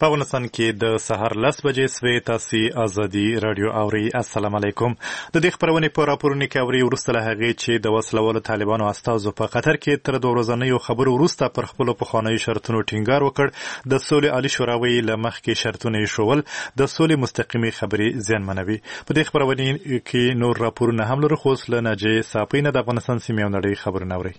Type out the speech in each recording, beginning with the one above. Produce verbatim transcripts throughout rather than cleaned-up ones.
په افغانستان کې د سهار لس بجې سوې تاسو ازادي رادیو اوري. السلام علیکم. د دې خبرونې په راپورونو کې اوري ورسته له هغې چې د وسلوالو طالبانو استازو په قطر کې تر دوه ورځنیو خبرو وروسته پر خپلو پخوانیو شرطونو ټینګار وکړ. د سولې عالي شورا ویلي له مخکې شرطونه ایښودل د سولې مستقیمې خبرې زیانمنوي. په دې خبرونې کې نور راپورونه هم لرو، خو اوس له ناجیې ساپۍ نه د افغانستان سیمې او نړۍ خبرونه اورئ.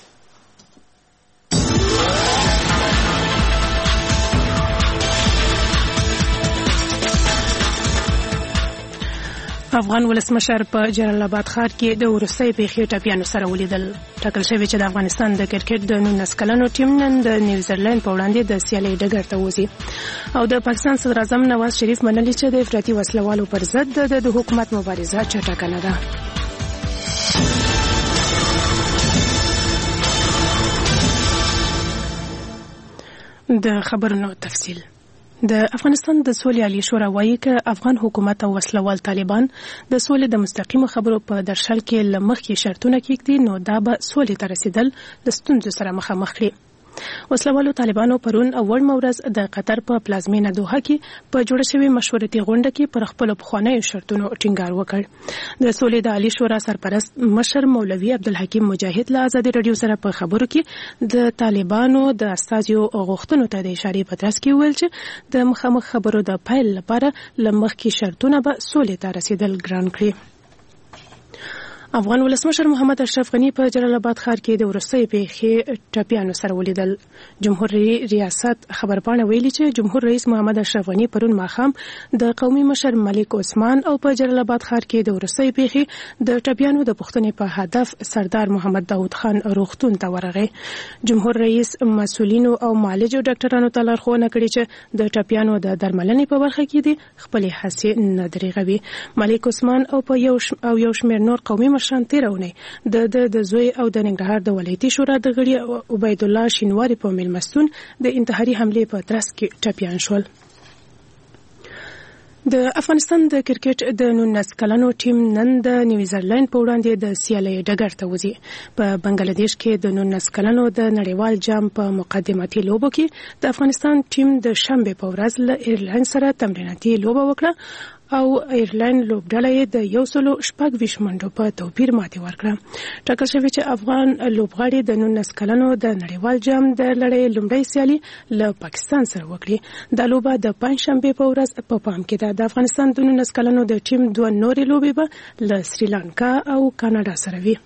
افغان ولسمشر په جلال آباد ښار کې د وروستۍ پیښې ټپیانو سره ولیدل. ټاکل شوی چې د افغانستان د کرکټ د نولس کلنو ټیم نن د نیوزیلند په وړاندې د سیالۍ ډګر ته وځي. او د پاکستان صدر اعظم نواز شریف منلي چې د افراطي وسلوالو پر ضد د حکومت مبارزه چټکه نه ده. د خبرونو تفصیل. د افغانستان د سولې عالي شورا وایي چې افغان حکومت او وسلوال طالبان د سولې د مستقیمو خبرو په درشل کې له مخکې شرطونه کېږدي، نو دا به سولې ته رسیدل د ستونزو سره مخامخ کړي. وسلوالو طالبانو پرون اوړمه ورځ د قطر په پلازمینه دوحه کې په جوړه شوې مشورتي غونډه کې پر خپلو پخوانیو شرطونو ټینګار وکړ. د سولې د عالي شورا سرپرست مشر مولوي عبدالحکیم مجاهد له ازادي رادیو سره په خبرو کې د طالبانو د استازیو غوښتنو ته د اشارې په ترڅ کې ویل چې د مخامخ خبرو د پیل لپاره له مخکې شرطونه به سولې ته رسیدل ګران کړي. افغان ولسمشر محمد اشرف غنی په جلال آباد ښار کې د وروستۍ پیښې ټپیانو سره ولیدل. جمهور ریاست خبرپاڼه ویلي چې جمهور رئیس محمد اشرف غنی پرون ماښام د قومي مشر ملک عثمان او په جلال آباد ښار کې د وروستۍ پیښې د ټپیانو د پوښتنې په هدف سردار محمد داود خان روغتون ته ورغی. جمهور رئیس مسؤلینو او معالجو ډاکټرانو ته لارښوونه کړې چې د ټپیانو د درملنې په برخه کې دي خپلې هڅې نه دریغوي. ملک عثمان او په یو او یو شمېر نور قومي شانتیرونه د د د زوی او د ننګرهار د ولایتي شورا د غړي عبید الله شینواری په میلمستون د انتحاري حملې په ترڅ کې ټپیان شول. د افغانستان د کرکټ د نولس کلنو ټیم نن د نیوزیلند په وړاندې د سیالۍ ډګر ته وځي. په بنگلاديش کې د نولس کلنو د نړیوال جام په مقدماتي لوبو کې د افغانستان ټیم د شنبه په ورځ له ایرلند سره تمریناتي لوبه وکړه او ایرلند لوبډله د یو سلو شپږ ویشت منډو په توپیر ماتې ورکړه. ټاکل شوی چې افغان لوبغاړي د نولس کلنو د نړیوال جام د لړۍ لومړۍ سیالي له پاکستان سره وکړي. دا لوبه د پنځشنبه په ورځ په پام کې ده. د افغانستان د نولس کلنو د ټیم دوه نورې لوبې به له سریلانکا او کاناډا سره وي.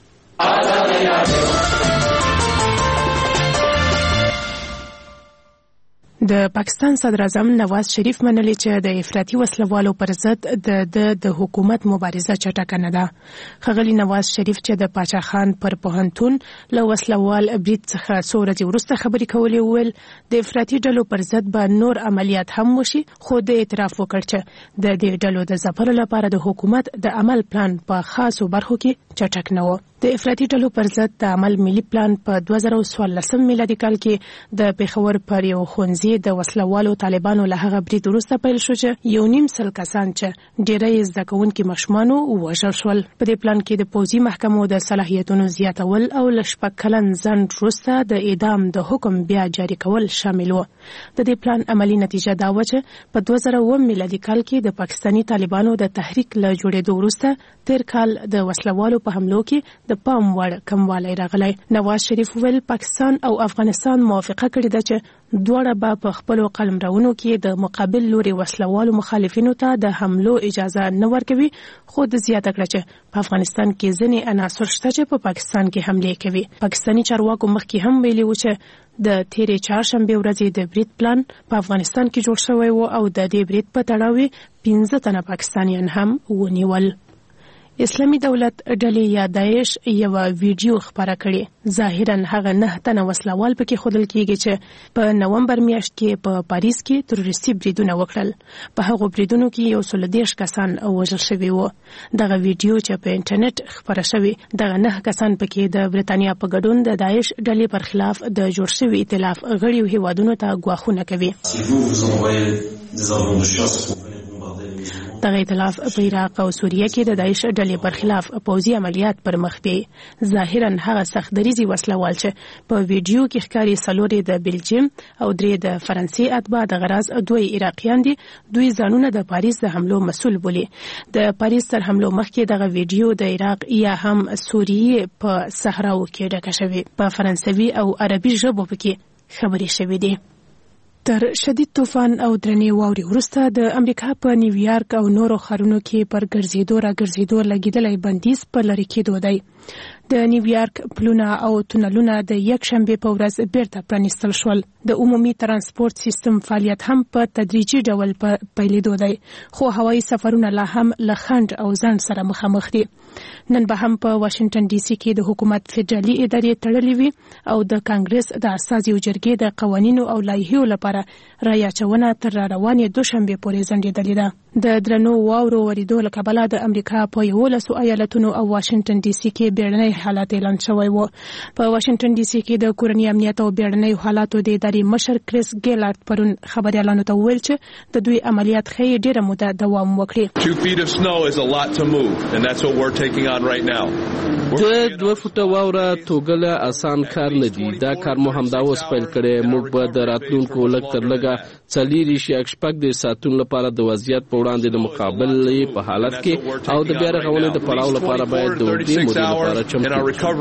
د پاکستان صدر اعظم نواز شریف منلي چې د افراطي وسلوالو پر ضد د د حکومت مبارزه چټکه نه ده. ښاغلي نواز شریف چې د پاچا خان پر پوهنتون له وسلوال برید څخه څو ورځې وروسته خبرې کولې وویل د افراطي ډلو پر ضد به نور عملیات هم وشي، خو د اعتراف وکړ چې د دې ډلو د ځپلو لپاره د حکومت د عمل پلان په خاصو برخو کې چټک نه و. د افراطي ډلو پر ضد د عمل ملي پلان په دوه زره څوارلسم میلادي کال کې د پېښور پر یو ښوونځي د وسلوالو طالبانو له هغه برید وروسته پیل شو چې یو نیم سل کسان چې ډېری زده کوونکي ماشومان ووژل شول. په دې پلان کې د پوځي محکمو د صلاحیتونو زیاتول او له شپږ کلن ځنډ وروسته د اعدام د حکم بیا جاري کول شامل و. د دې پلان عملی نتیجه دا و چې په دوه زره اووه میلادي کال کې د پاکستاني طالبانو د تحریک له جوړېدو وروسته تیر کال د وسلوالو په حملو کې د پام وړ کموالی راغلی. نواز شریف ویل پاکستان او افغانستان موافقه کړې ده چې دواړه به په خپلو قلمرونو کې د مقابل لوري وسلوالو مخالفینو ته د حملو اجازه نه ورکوي، خو د زیاته کړه چې په افغانستان کې ځینې عناصر شته چې په پاکستان کې حملې کوي. پاکستاني چارواکو مخکې هم ویلي و چې د تیرې چهارشنبې ورځې د برید پلان په افغانستان کې جوړ شوی و او د دې برید په تړاو پنځه تنه پاکستانیان هم ونیول. اسلامي دولت ډلې یا داعش یو ویډیو خبره کړې. ظاهرا هغه نه تنه وسلوال پکې ښودل کېږي چې په نومبر میاشت کې په پاریس کې تروریستي بریدونه وکړل. په هغو بریدونو کې یو سل دېرش کسان وژل شوي وو. دغه ویډیو چې په انټرنیټ خپره شوې دغه نه کسان پکې د برېټانیا په ګډون د داعش ډلې پر خلاف د جوړ شوي ائتلاف غړیو هیوادونو ته ګواښونه کوي. دغه ائتلاف په عراق او سوریه کې د داعش ډلې پر خلاف پوځي عملیات پر مخ بیي. ظاهرا هغه سخت دریزي وسلوال چې په ویډیو کې ښکاري څلورې د بلجیم او درې د فرانسې اتباع د غراز دوی عراقیان دي. دوی ځانونه د پاریس د حملو مسؤل بولي. د پاریس تر حملو مخکې دغه ویډیو د عراق یا هم سوریه په صحراو کې ډکه شوې. په فرانسوي او عربي ژبو پکې خبرې شوې دي. تر شدید طوفان او درنې واورې وروسته د امریکا په نیویارک او نورو ښارونو کې پر ګرځېدو را ګرځېدو لګېدلی بندیز په لرې کېدو دی. د نیویارک پلونه او تونلونه د یک شنبې په ورځ بیرته پرانیستل شول. د عمومي ترانسپورت سیستم فعالیت هم په تدریجي ډول په پیلېدو دی، خو هوایي سفرونه لا هم له خنډ او ځنډ سره مخامخ دي. نن به هم په واشنگټن ډي سي کې د حکومت فدرالي ادارې تړلې وي او د کانګرس د اساسي جرګې د قوانینو او لایحو لپاره رایه اچونه تر روانې دوشنبې پورې ځنډېدلې ده. د درنو واورو ورېدو له کبله د امریکا په یولسو ایالتونو او واشنگټن ډي سي کې بیړنی حالت اعلان شوی و. په واشنگټن ډي سي کې د کورني امنیت او بیړنیو حالاتو د ادارې مشر کریس ګیلارد پرون خبريالانو ته وویل چې د دوی عملیات ښیي ډېره موده دوام وکړي. Two feet of snow is a lot to move and that's what we're taking on right now. د دوه فوټه واوره توګله اسان کار نه دی. دا کار مو همدا اوس پیل کړی. موږ به د راتلونکو لږ تر لږه څلور شي شپږ د ساتون لپاره د وضعیت په وړاندې د مقابلې په حالت کې او د بیا رغونې د پړاو لپاره باید د اوږدې مودې لپاره چمتو.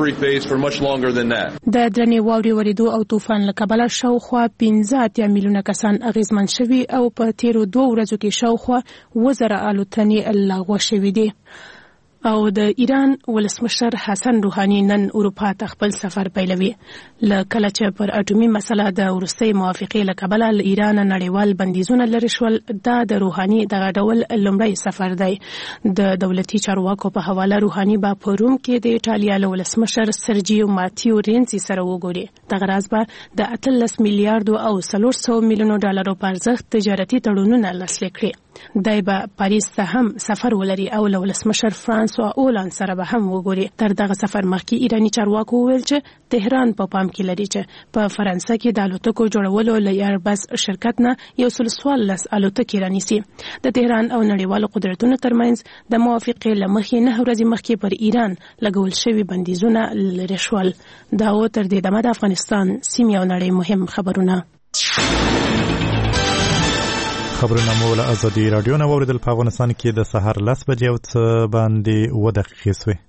د درنې واورې ورېدو او طوفان له کبله شاوخوا پنځه اتیا میلیونه کسان اغېزمن شوي او په تیرو دوه ورځو کې شاوخوا اووه زره الوتنې لغوه شوي دي. او د ایران ولسمشر حسن روحاني نن اروپا ته خپل سفر پیلوي. له کله چې پر اټومي مسله د وروستۍ موافقې له کبله له ایران نړیوال بندیزونه لرې شول، دا د روحاني دغه ډول لومړی سفر دی. د دولتي چارواکو په حواله روحاني به په روم کې د ایټالیا له ولسمشر سرجیو ماتیو رینسي سره وګوري. دغه راز به د اتلس میلیارډو او څلور سوه میلیونو ډالرو په ارزښت تجارتي تړونونه لاسلیک کړي. دای به پاریس ته هم سفر ولري او له ولسمشر فرانسوا اولان سره به هم وګوري. تر دغه سفر مخکې ایرانی چارواکو وویل چې تهران په پام کې لري چې په فرانسه کې د الوتکو جوړولو له ایربس شرکت نه یو سل څوارلس الوتکې رانیسي. د تهران او نړیوالو قدرتونو ترمنځ د موافقې له مخې نه ورځې مخکې پر ایران لګول شوي بندیزونه لرې شول. دا و تر دې دمه د افغانستان سیمې او نړۍ مهم خبرونه. خبرونه مو له ازادي رادیو نه واوریدل. په افغانستان کې د سهار لس بجې او څه باندې اووه دقیقې سوې.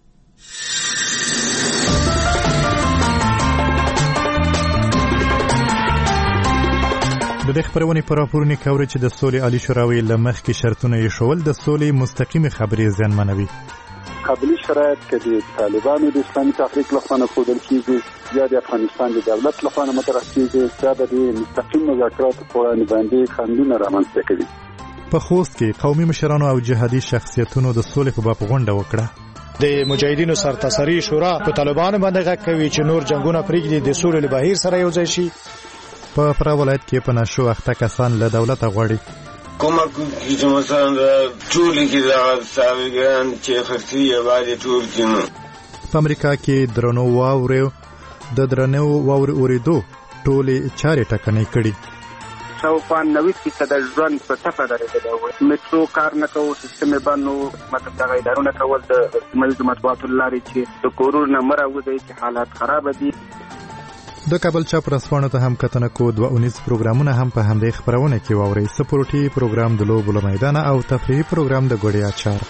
د دې خبرونې پر راپورونه کوي چې د سولې عالی شورا له مخکې شرطونه یې شول د سولې مستقیمه خبرې زیانمنوي. قبلي شرایط کې د طالبانو د اسلامي تحریک لخوا نه ښودل کېږي یا د افغانستان د دولت لخوا نه مطرح کېږي، دا د مستقیم مذاکراتو په وړاندې باندې خنډونه رامنځته کوي. په خوست کې قومي مشرانو او جهادي شخصیتونو د سولې په باب غونډه وکړه. د مجاهدینو سرتاسري شورا په طالبانو باندې غږ کوي چې نور جنگونه پرېږدي، د سولې له بهیر سره یو ځای شي. په فراه ولایت کې په نشو اخته کسان له دولت غواړي کومک کوي چې مثلا ټول کې دا ساویګان چې خرڅي یوازې ټول کینو. په امریکا کې درنو واورې د درنو واورې اوریدو ټولې چارې ټکنۍ کړي. شاوخوا نوي فیصد ژوند په ټپه درېدلی و. میټرو کار نه کوو، سیستم یې بند و. مطلب دغه ادارونه کول د سیمه ییزو مطبوعاتو له لارې چې د کورونو نه مه راوځئ چې حالات خرابه دي. د کابل چاپ رسوانو ته هم کتنه کو دوه اونیز پروګرامونه هم په همدې خبرونه کې واوري. سپورټي پروګرام د لوبو له میدان او تفریحي پروګرام د ګوډي اچار.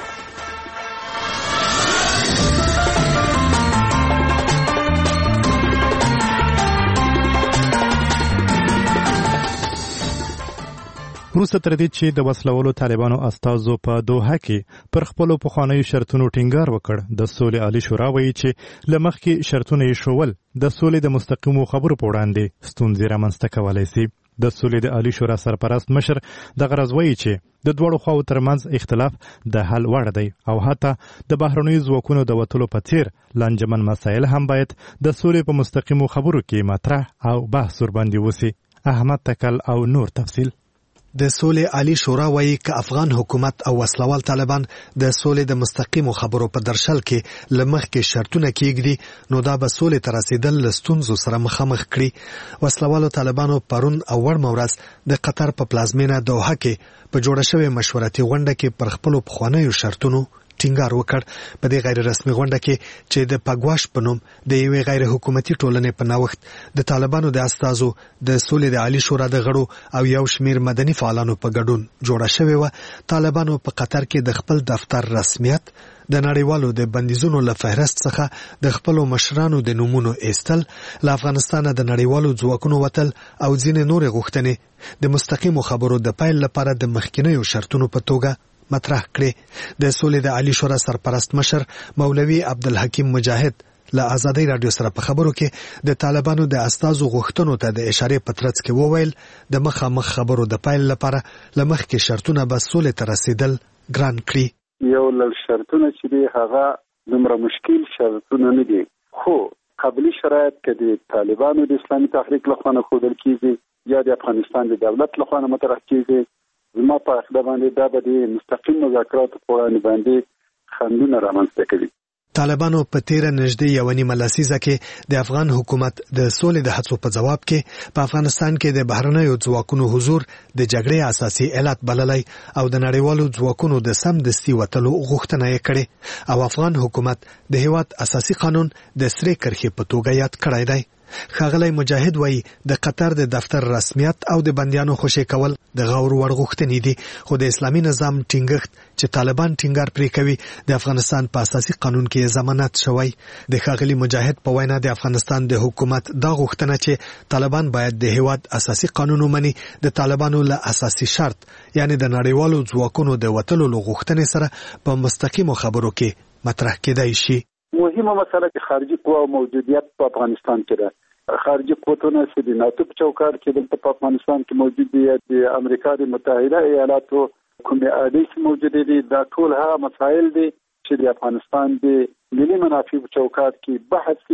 وروسته تر دې چې د وسلوالو طالبانو استازو په دوحه کې پر خپلو پخوانیو شرطونو ټینګار وکړ، د سولې عالی شورا وایي چې له مخکې شرطونه یې شول د سولې د مستقیمو خبرو په وړاندې ستونزې رامنځته کولی سي. د سولې د عالی شورا سرپرست مشر دغه راز وایي چې د دواړو خواو ترمنځ اختلاف د حل وړ دی او حتی د بهرنیو ځواکونو د وتلو په څیر لانجمن مسایل هم باید د سولې په مستقیمو خبرو کې مطرح او بحث ورباندې وسي. احمد تکل او نور تفصیل. د سولې عالی شورا وایي ک افغان حکومت او وسلوال طالبان د سولې د مستقیمو خبرو په درشل کې لمخ کې شرطونه کېږدي نو دا به سولې تر رسیدل لستونزو سره مخامخ کړي. وسلوالو طالبانو پرون او ور مورس د قطر په پلازمینه دوحه کې په جوړه شوې مشورتي غونډه کې پر خپل پخوانیو شرطونو ټینګار وکړ. په دې غیر رسمي غونډه کې چې د پګواش په نوم د یوې غیر حکومتي ټولنې په نوښت د طالبانو د استازو د سولې د عالی شورا د غړو او یو شمیر مدني فعالانو په ګډون جوړه شوې و. طالبانو په قطر کې د خپل دفتر رسمیت د نړیوالو د بندیزونو له فهرست څخه د خپل مشرانو د نومونو ایستل، له افغانستان د نړیوالو ځواکونو وتل او ځینې نور غوښتنې د مستقیمو خبرو د پیل لپاره د مخکینیو شرطونو په توګه مطرح کړي. د سولې د عالی شورا سرپرست مشر مولوي عبدالحکیم مجاهد له آزادۍ رادیو سره په خبرو کې د طالبانو د استازو غوښتنو ته د اشارې په ترڅ کې وویل د مخامخ خبرو د پیل لپاره لمخکې شرطونه به سولې ته رسیدل ګران کړي. یو لړ شرطونه چې دی هغه دومره مشکل شرطونه نه دي، خو قبلي شرایط کې د طالبانو د اسلامي تحریک لخوا نه ښودل کېږي یا د افغانستان د دولت لخوا نه مطرح کېږي. زما په عقیده باندې دا به د مستقیم مذاکراتو په وړاندې باندې خنډونه رامنځته کوي. طالبانو په تیره نږدې یوه نیمه لسیزه کې د افغان حکومت د سولې د هڅو په ځواب کې په افغانستان کې د بهرنیو ځواکونو حضور د جګړې اساسي علت بللی او د نړیوالو ځواکونو د سمدستي وتلو غوښتنه یې کړې او افغان حکومت د هیواد اساسي قانون د سرې کرښې په توګه یاد کړی دی. ښاغلی مجاهد وایي د قطر د دفتر رسمیت او د بندیانو خوشي کول د غور وړ غوښتنې دي، خو د اسلامي نظام ټینګښت چې طالبان ټینګار پرې کوي د افغانستان په اساسي قانون کې ضمانت شوی. د ښاغلي مجاهد په وینا د افغانستان د حکومت دا غوښتنه چې طالبان باید د هیواد اساسي قانون ومني د طالبانو له اساسي شرط یعنی د نړیوالو ځواکونو د وتلو له غوښتنې سره په مستقیمو خبرو کې مطرح کېدای شي. مهمه مسله چې خارجي قوا موجودیت په افغانستان کې ده. خارجي قوتونه چې د ناتو په چوکاټ کې دلته په افغانستان کې موجود دي، د امریکا د متحده ایالاتو کومې اډې چې موجود دي، دا ټول هغه مسایل دي چې د افغانستان د ملي منافع په چوکاټ کې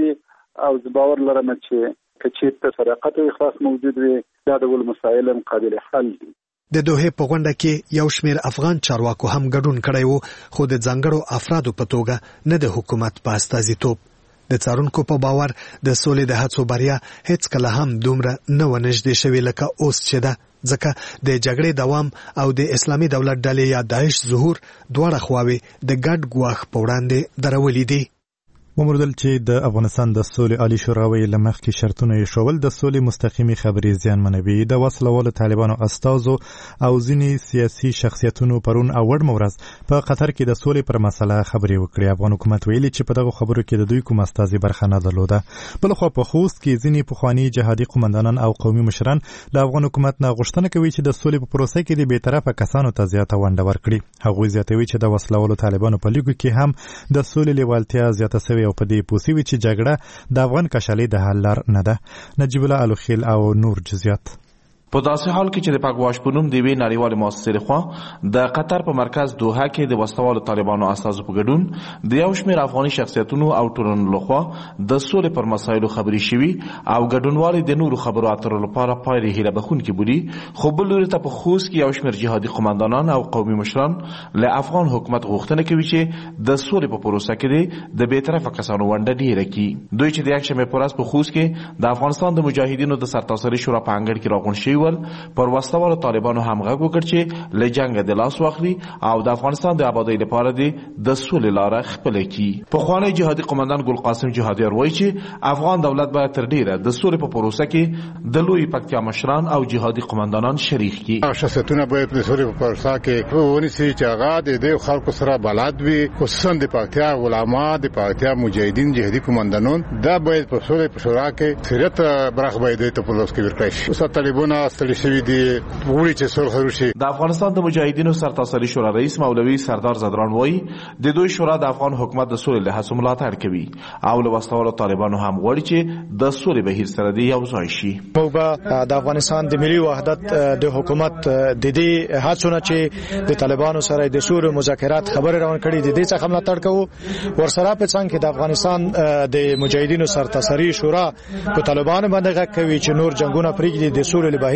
بحث او باور لرم چې کچې صداقت او اخلاص موجود وي دا ډول مسایل هم قابل حل دي. د دوحې په غونډه کې یو شمیر افغان چارواکو هم ګډون کړی وو، خو د ځانګړو افرادو په توګه نه د حکومت په استازیتوب. د څارونکو په باور د سولې د هڅو بریا هیڅ کله هم دومره نه و نږدې شوې لکه اوس چې ده، ځکه د جګړې دوام او د اسلامي دولت ډلې یا داعش ظهور دواړه خواوې د ګډ ګواښ په وړاندې درولي دي. ومردل چې د افغانستان د سولې عالی شورا ویل لمخکې شرطونه یې شول د سولې مستقیمي خبرې زیانمنوي. د وسلوالو طالبانو استازو او ځینې سیاسي شخصیتونو پرون او وړ مورز په قطر کې د سولې پر مسله خبرې وکړې. افغان حکومت ویلي چې په دغه خبرو کې د دوی کوم استازي برخه نه درلوده. بلخوا په خوست کې ځینې پخواني جهادي قومندانان او قومي مشران له افغان حکومت نه غوښتنه کوي چې د سولې په پروسه کې د بیطرفه کسانو ته زیاته ونډه ورکړي. هغوی زیاتوي چې د وسلوالو طالبانو په لیګو کې هم د سولې لیوالتیا زیاته شوې او په دې پوسیوي چې جګړه د افغان کشالي د حل لار نه ده. نجیب الله الوخیل او نور جزئیات. په داسې حال کې چې د پګواش په نوم د یوې نړیوالې مؤسسې لخوا د قطر په مرکز دوحه کې د وسلوالو طالبانو استازو په ګډون د یو شمېر افغاني شخصیتونو او ټولنو لخوا د سولې پر مسایلو خبرې شوي او ګډونوالي د نورو خبرو اترو لپاره پایلې هیله بښونکې بولي. خو بل لوري ته په خوست کې یو شمېر جهادي قومندانان او قومي مشران له افغان حکومت غوښتنه کوي چې د سولې په پروسه کې د بیطرفه کسانو ونډه ډیره کړي. دوی چې د یکشنبې په ورځ په خوست کې د افغانستان د مجاهدینو د سرتاسري شورا په انګړ کې راغونډ شوي پر وسلوالو طالبانو هم غږ وکړ چې له جنګ د لاس واخلي او د افغانستان د آبادۍ لپاره د سولې لاره خپله کړي. پخوانی جهادي قومندان ګل قاسم جهادیار وایي چې افغان دولت باید تر ډیره د سولې په پروسه کې د لوی پکتیا مشران او جهادي قومندانان شریک کړي. شخصیتونه باید د سولې په پروسه کې ونیسي چې هغه د دې خلکو سره بلد وي، خصوصا د پکتیا علما، د پکتیا مجاهدین، جهادي قومندانان دا باید په سولې په شورا کې سریت برخه باید ته په لاس کې ورکړي. اوس طالبانو استل شوي دي وړي چې سول خروشي. د افغانستان د مجاهدینو سرتاسري شورا رئیس مولوي سردار زدران وایي د دوی شورا د افغان حکومت د سولې له هڅو ملاتړ کوي او له وسلوالو طالبانو هم غواړي چې د سولې بهیر سره د یو ځای شي. موږ به د افغانستان د ملي وحدت د حکومت د دې هڅو نه چې د طالبانو سره د سولې مذاکرات خبرې روان کړي د دې څخه ملاتړ کوو. ورسره په څنګ کې د افغانستان د مجاهدینو سرتاسري شورا په طالبانو باندې غږ کوي چې نور جنگونه پرېږدي، د سولې بهیر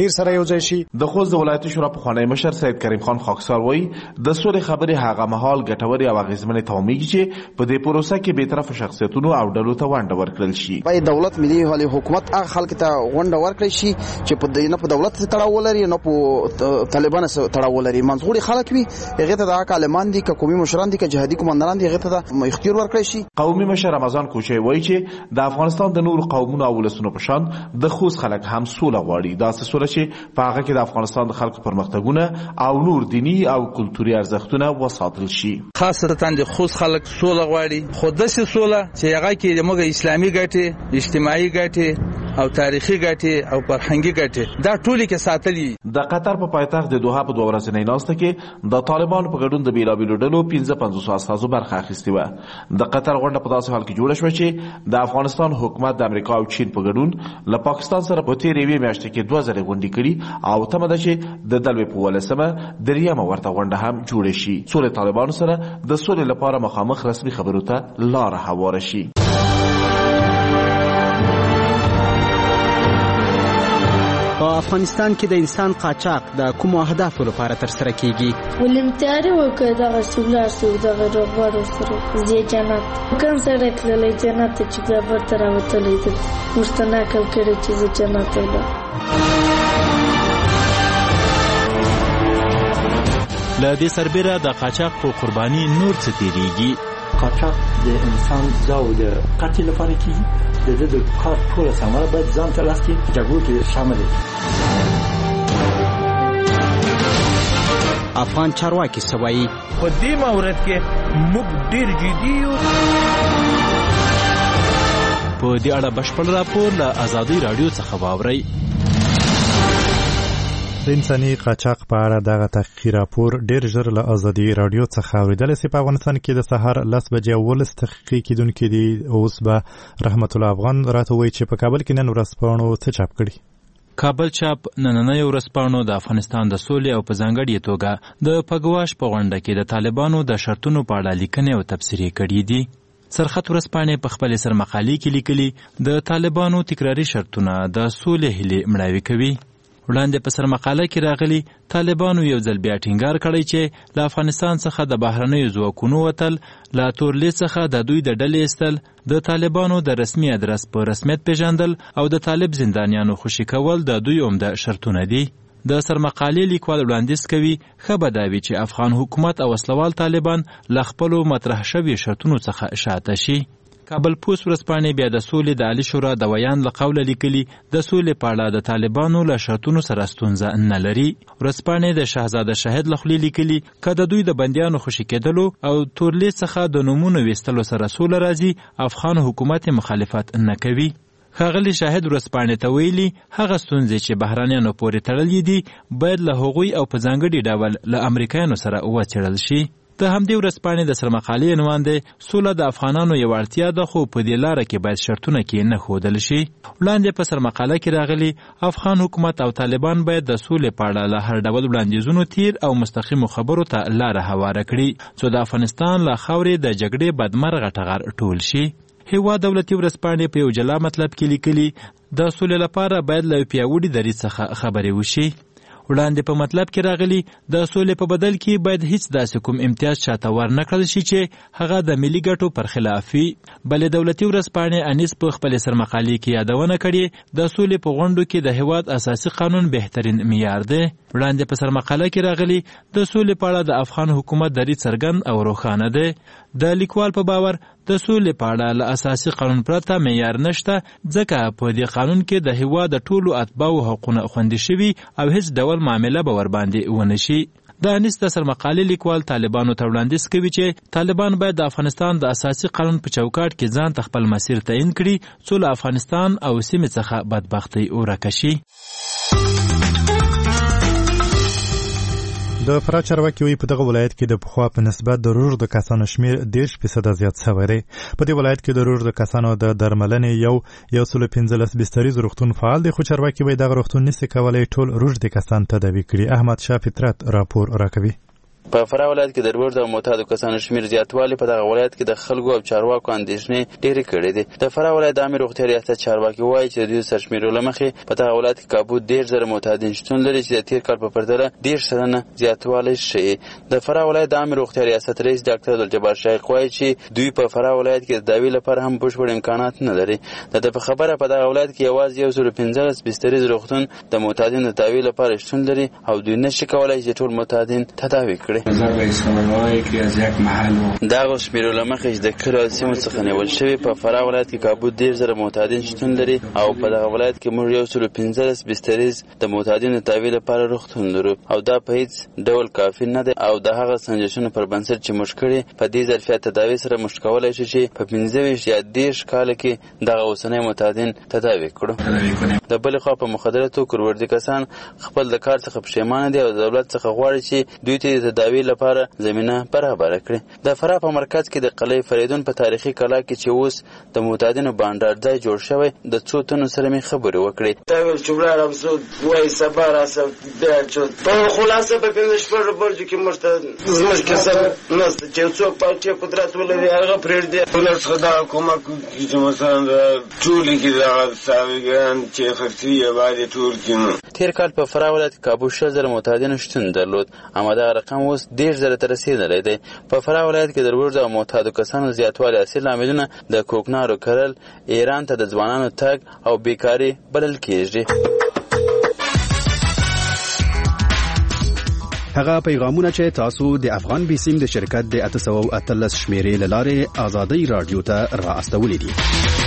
جماهیر سره یو ځای شي. د خوست د ولایتي شورا پخوانی مشر سید کریم خان خاکسار وایي د سولې خبرې هغه مهال ګټورې او اغېزمنې تمامېږي چې په دې پروسه کې بېطرفه شخصیتونو او ډلو ته ونډه ورکړل شي. باید دولت ملي حالي حکومت هغه خلکو ته ونډه ورکړي شي چې په نه په دولت تړاو ولري نه په طالبانو سره تړاو ولري. منځغوړي خلک وي هغه ته د عالمان دي که قومي مشران دي که جهادي کمانډران دي هغه ته اختیار ورکړي شي. قومي مشر رمضان کوچی وایي چې د افغانستان د نورو قومونو او ولسونو په شان د خوست خلک هم سوله غواړي. داسې سوله چې په هغه کې د افغانستان د خلکو پرمختګونه او نور دینی او کلتوري ارزښتونه وساتل شي. خاصتا د خوست خلک سوله غواړي، خو داسې سوله چې هغه کې زموږ اسلامي ګټې، اجتماعي ګټې او تاریخي ګټې او فرهنګي ګټې دا ټولې کې ساتلي. د قطر په پایتخت د دوحه په دوه ورځنۍ ناسته کې د طالبانو په ګډون د بیلابیلو ډلو پنځه پنځوس استازو برخه اخیستې وه. د قطر غونډه په داسې حال کې جوړه شوه چې د افغانستان حکومت د امریکا او چین په ګډون له پاکستان سره په تېرې یوې میاشتې کې دوه ځلې غونډې کړي او تمه ده چې د دلوي په ولسمه دریمه ورته غونډه هم جوړه شي څو له طالبانو سره د سولې لپاره مخامخ رسمي خبرو ته لاره هواره شي. په افغانستان کې د انسان قاچاق د کومو اهدافو لپاره ترسره کیږي؟ ولمتاري وکړه دغه سولار سو دغه روغبر سره زی جنت کوم سره تللی جنت چې د برتر راوتلی دي مستنا کل کړي چې زی جنت ولا. له دې سربېره د قاچاق په قرباني نور څه تیریږي؟ قاچاق د انسان ځاو د قتل لپاره کیږي. د دې د کار ټول ثمره باید ځان ته لاس کې جګړو کې شامل وي. افغان چارواکي سوایي په دې مورد کې موږ ډېر جدي یو. په دې اړه بشپړ راپور له ازادي رادیو څخه واورئ. د انساني قاچاق په اړه دغه تحقیقي راپور ډېر ژر له ازادي رادیو څخه اورېدلی سي. په افغانستان کې د سهار لس بجې اوولس تحقیقي کیدونکي دي. اوس به رحمت الله افغان راته وایي چې په کابل کې نن ورځپاڼو څه چاپ کړي. کابل چاپ نننۍ ورځپاڼو د افغانستان د سولې او په ځانګړې توګه د پګواش په غونډه کې د طالبانو د شرطونو په اړه لیکنې او تبصرې کړي دي. سرخط ورځپاڼې په خپلې سرمقالې کې لیکلي د طالبانو تکراري شرطونه د سولې هیلې مړاوې کوي. وړاندې په سرمقاله کې راغلي طالبانو یو ځل بیا ټینګار کړی چې له افغانستان څخه د بهرنیو ځواکونو وتل، له تورلې څخه د دوی د ډلې ایستل، د طالبانو د رسمي ادرس په رسمیت پیژندل او د طالب زندانیانو خوشي کول د دوی عمده شرطونه دي. د سرمقالې لیکوال وړاندیز کوي ښه به دا وي چې افغان حکومت او وسلوال طالبان له خپلو مطرح شوي شرطونو څخه شاته شي. کابل پوسټ ورځپاڼې بیا د سولې د عالي شورا د ویان له قوله لیکلي د سولې په اړه د طالبانو له شرطونو سره ستونزه نه لري. ورځپاڼې د شهزاده شاهد له خولې لیکلي که د دوی د بندیانو خوشي کېدلو او تورلې څخه د نومونو ویستلو سره سوله راځي افغان حکومت مخالفت نه کوي. ښاغلي شاهد ورځپاڼې ته ویلي هغه ستونزې چې بهرانیانو پورې تړلې دي باید له هغوی او په ځانګړي ډول له امریکایانو سره وڅېړل شي. د همدې ورځپاڼې د سرمقالې عنوان دی سوله د افغانانو یو اړتیا ده خو په دې لاره کې باید شرطونه کې نه ښودل شي. وړاندې په سرمقاله کې راغلي افغان حکومت او طالبان باید د سولې په اړه له هر ډول وړاندیزونو تیر او مستقیمو خبرو ته لاره هواره کړي څو د افغانستان له خاورې د جګړې بدمرغه ټغر ټول شي. هیواد دولتي ورځپاڼې په یو جلا مطلب کې لیکلي د سولې لپاره باید له پیاوړي دریځ څخه خبرې وشي. وړاندې په مطلب کې راغلي د سولې په بدل کې باید هیڅ داسې کوم امتیاز چاته ورنکړل شي چې هغه د ملي ګټو پر خلاف وي. بلې دولتي ورځپاڼې انیس په خپلې سرمقالې کې یادونه کړې د سولې په غونډو کې د هیواد اساسي قانون بهترین معیار دی. وړاندې په سرمقاله کې راغلي د سولې په اړه د افغان حکومت دریځ څرګند او روښانه دی. د لیکوال په باور د سولې په اړه له اساسي قانون پرته معیار نشته ځکه په دې قانون کې د هیواد د ټولو اتباعو حقونه خوندي شوي او هیڅ ډول معامله به ورباندې ونه شي. د انیس د سرمقالې لیکوال طالبانو ته وړاندیز کوي چې طالبان باید د افغانستان د اساسي قانون په چوکاټ کې ځان ته خپل مسیر تعیین کړي څو له افغانستان او سیمې څخه بدبختي ورکه شي. د فراه چارواکي وایي په دغه ولایت کې د پخوا په نسبت د روږ د کسانو شمیر دېرش فیصده زیات شوی دی. په دې ولایت کې د روږ د کسانو د درملنې یو یو سل پنځلس بستریز روغتون فعال دی خو چارواکي وایي دغه روغتون نشي کولی ټول روږدي کسان تداوي کړي. احمد شاه فطرت راپور راکوي. په فراه ولایت کې د روږد او معتادو کسانو شمیر زیاتوالی په دغه ولایت کې د خلکو او چارواکو اندېښنې ډېرې کړې دي. د فراه ولایت عامې روغتیا ریاست چارواکي وایي چې د دوی سرشمېرو له مخې په دغه ولایت کې کابو دېرش زره معتادین شتون لري چې د تېر کال په پرتله دېرش سلنه زیاتوالی ښیي. د فراه ولایت د عامې روغتیا ریاست رئیس ډاکټر عبدالجبار شایق وایي چې دوی په فراه ولایت کې د داوی لپاره هم بشپړ امکانات نه لري. د ده په خبره په دغه ولایت کې یوازې یو سل پنځلس بستریز روغتون د معتادینو د داوی لپاره شتون لري او دوی نشي کولی چې ټول معتادین تداوي کړي. دغه شمېرو له مخې چې د کلیو او سیمو څخه نیول شوي په فراه ولایت کې کابو دېرش زره معتادین شتون لري او په دغه ولایت کې موږ یو سل پنځلس بستریز د معتادینو د داوی لپاره روغتون لرو او دا په هیڅ ډول کافي نه دی او د هغه سنجشونو پر بنسټ چې موږ کړي په دې ظرفیت تداوي سره موږ کولی شو چې په پنځه ویشت یا دېرش کاله کې دغه اوسنی معتادین تداوي کړو. د بلې خوا په مخدره توکو وردي کسان خپل د کار څخه پښیمانه دي او د دولت څخه غواړي چې دوی ته د تداوي لپاره زمینه برابره کړي. د فراه په مرکز کې د قلعه فریدون په تاریخي کلا کې چې اوس د معتادینو بانډار ځای جوړ شوی د څو تنو سره مې خبرې وکړې. تاول چې ولاړم زه وایي سبا راسه بیا چې په خلاصه په پنځه شپږ برجو کې موږ ته زموږ کسر نسته چې څوک پارټي قدرت ولري هغه پرېږدي. دولت څخه دا کومک وکړي چې مثلا د ټولې کې دغه ساویګران چې خرڅوي یې باید ټول کړي. تېر کال په فراه ولایت کې کابو شل زره معتادینو شتون درلود اما دغه رقم اوس دېرش زره ته رسېدلی دی. په فراه ولایت کې د روږدو او معتادو کسانو زیاتوالي اصلي لاملونه د کوکنارو کرل، ایران ته د ځوانانو تګ او بیکاري بلل کېږي. هغه پیغامونه چې تاسو د افغان بیسیم د شرکت د اته سوه اتلس شمېرې له لارې ازادۍ راډیو ته را استولي دي.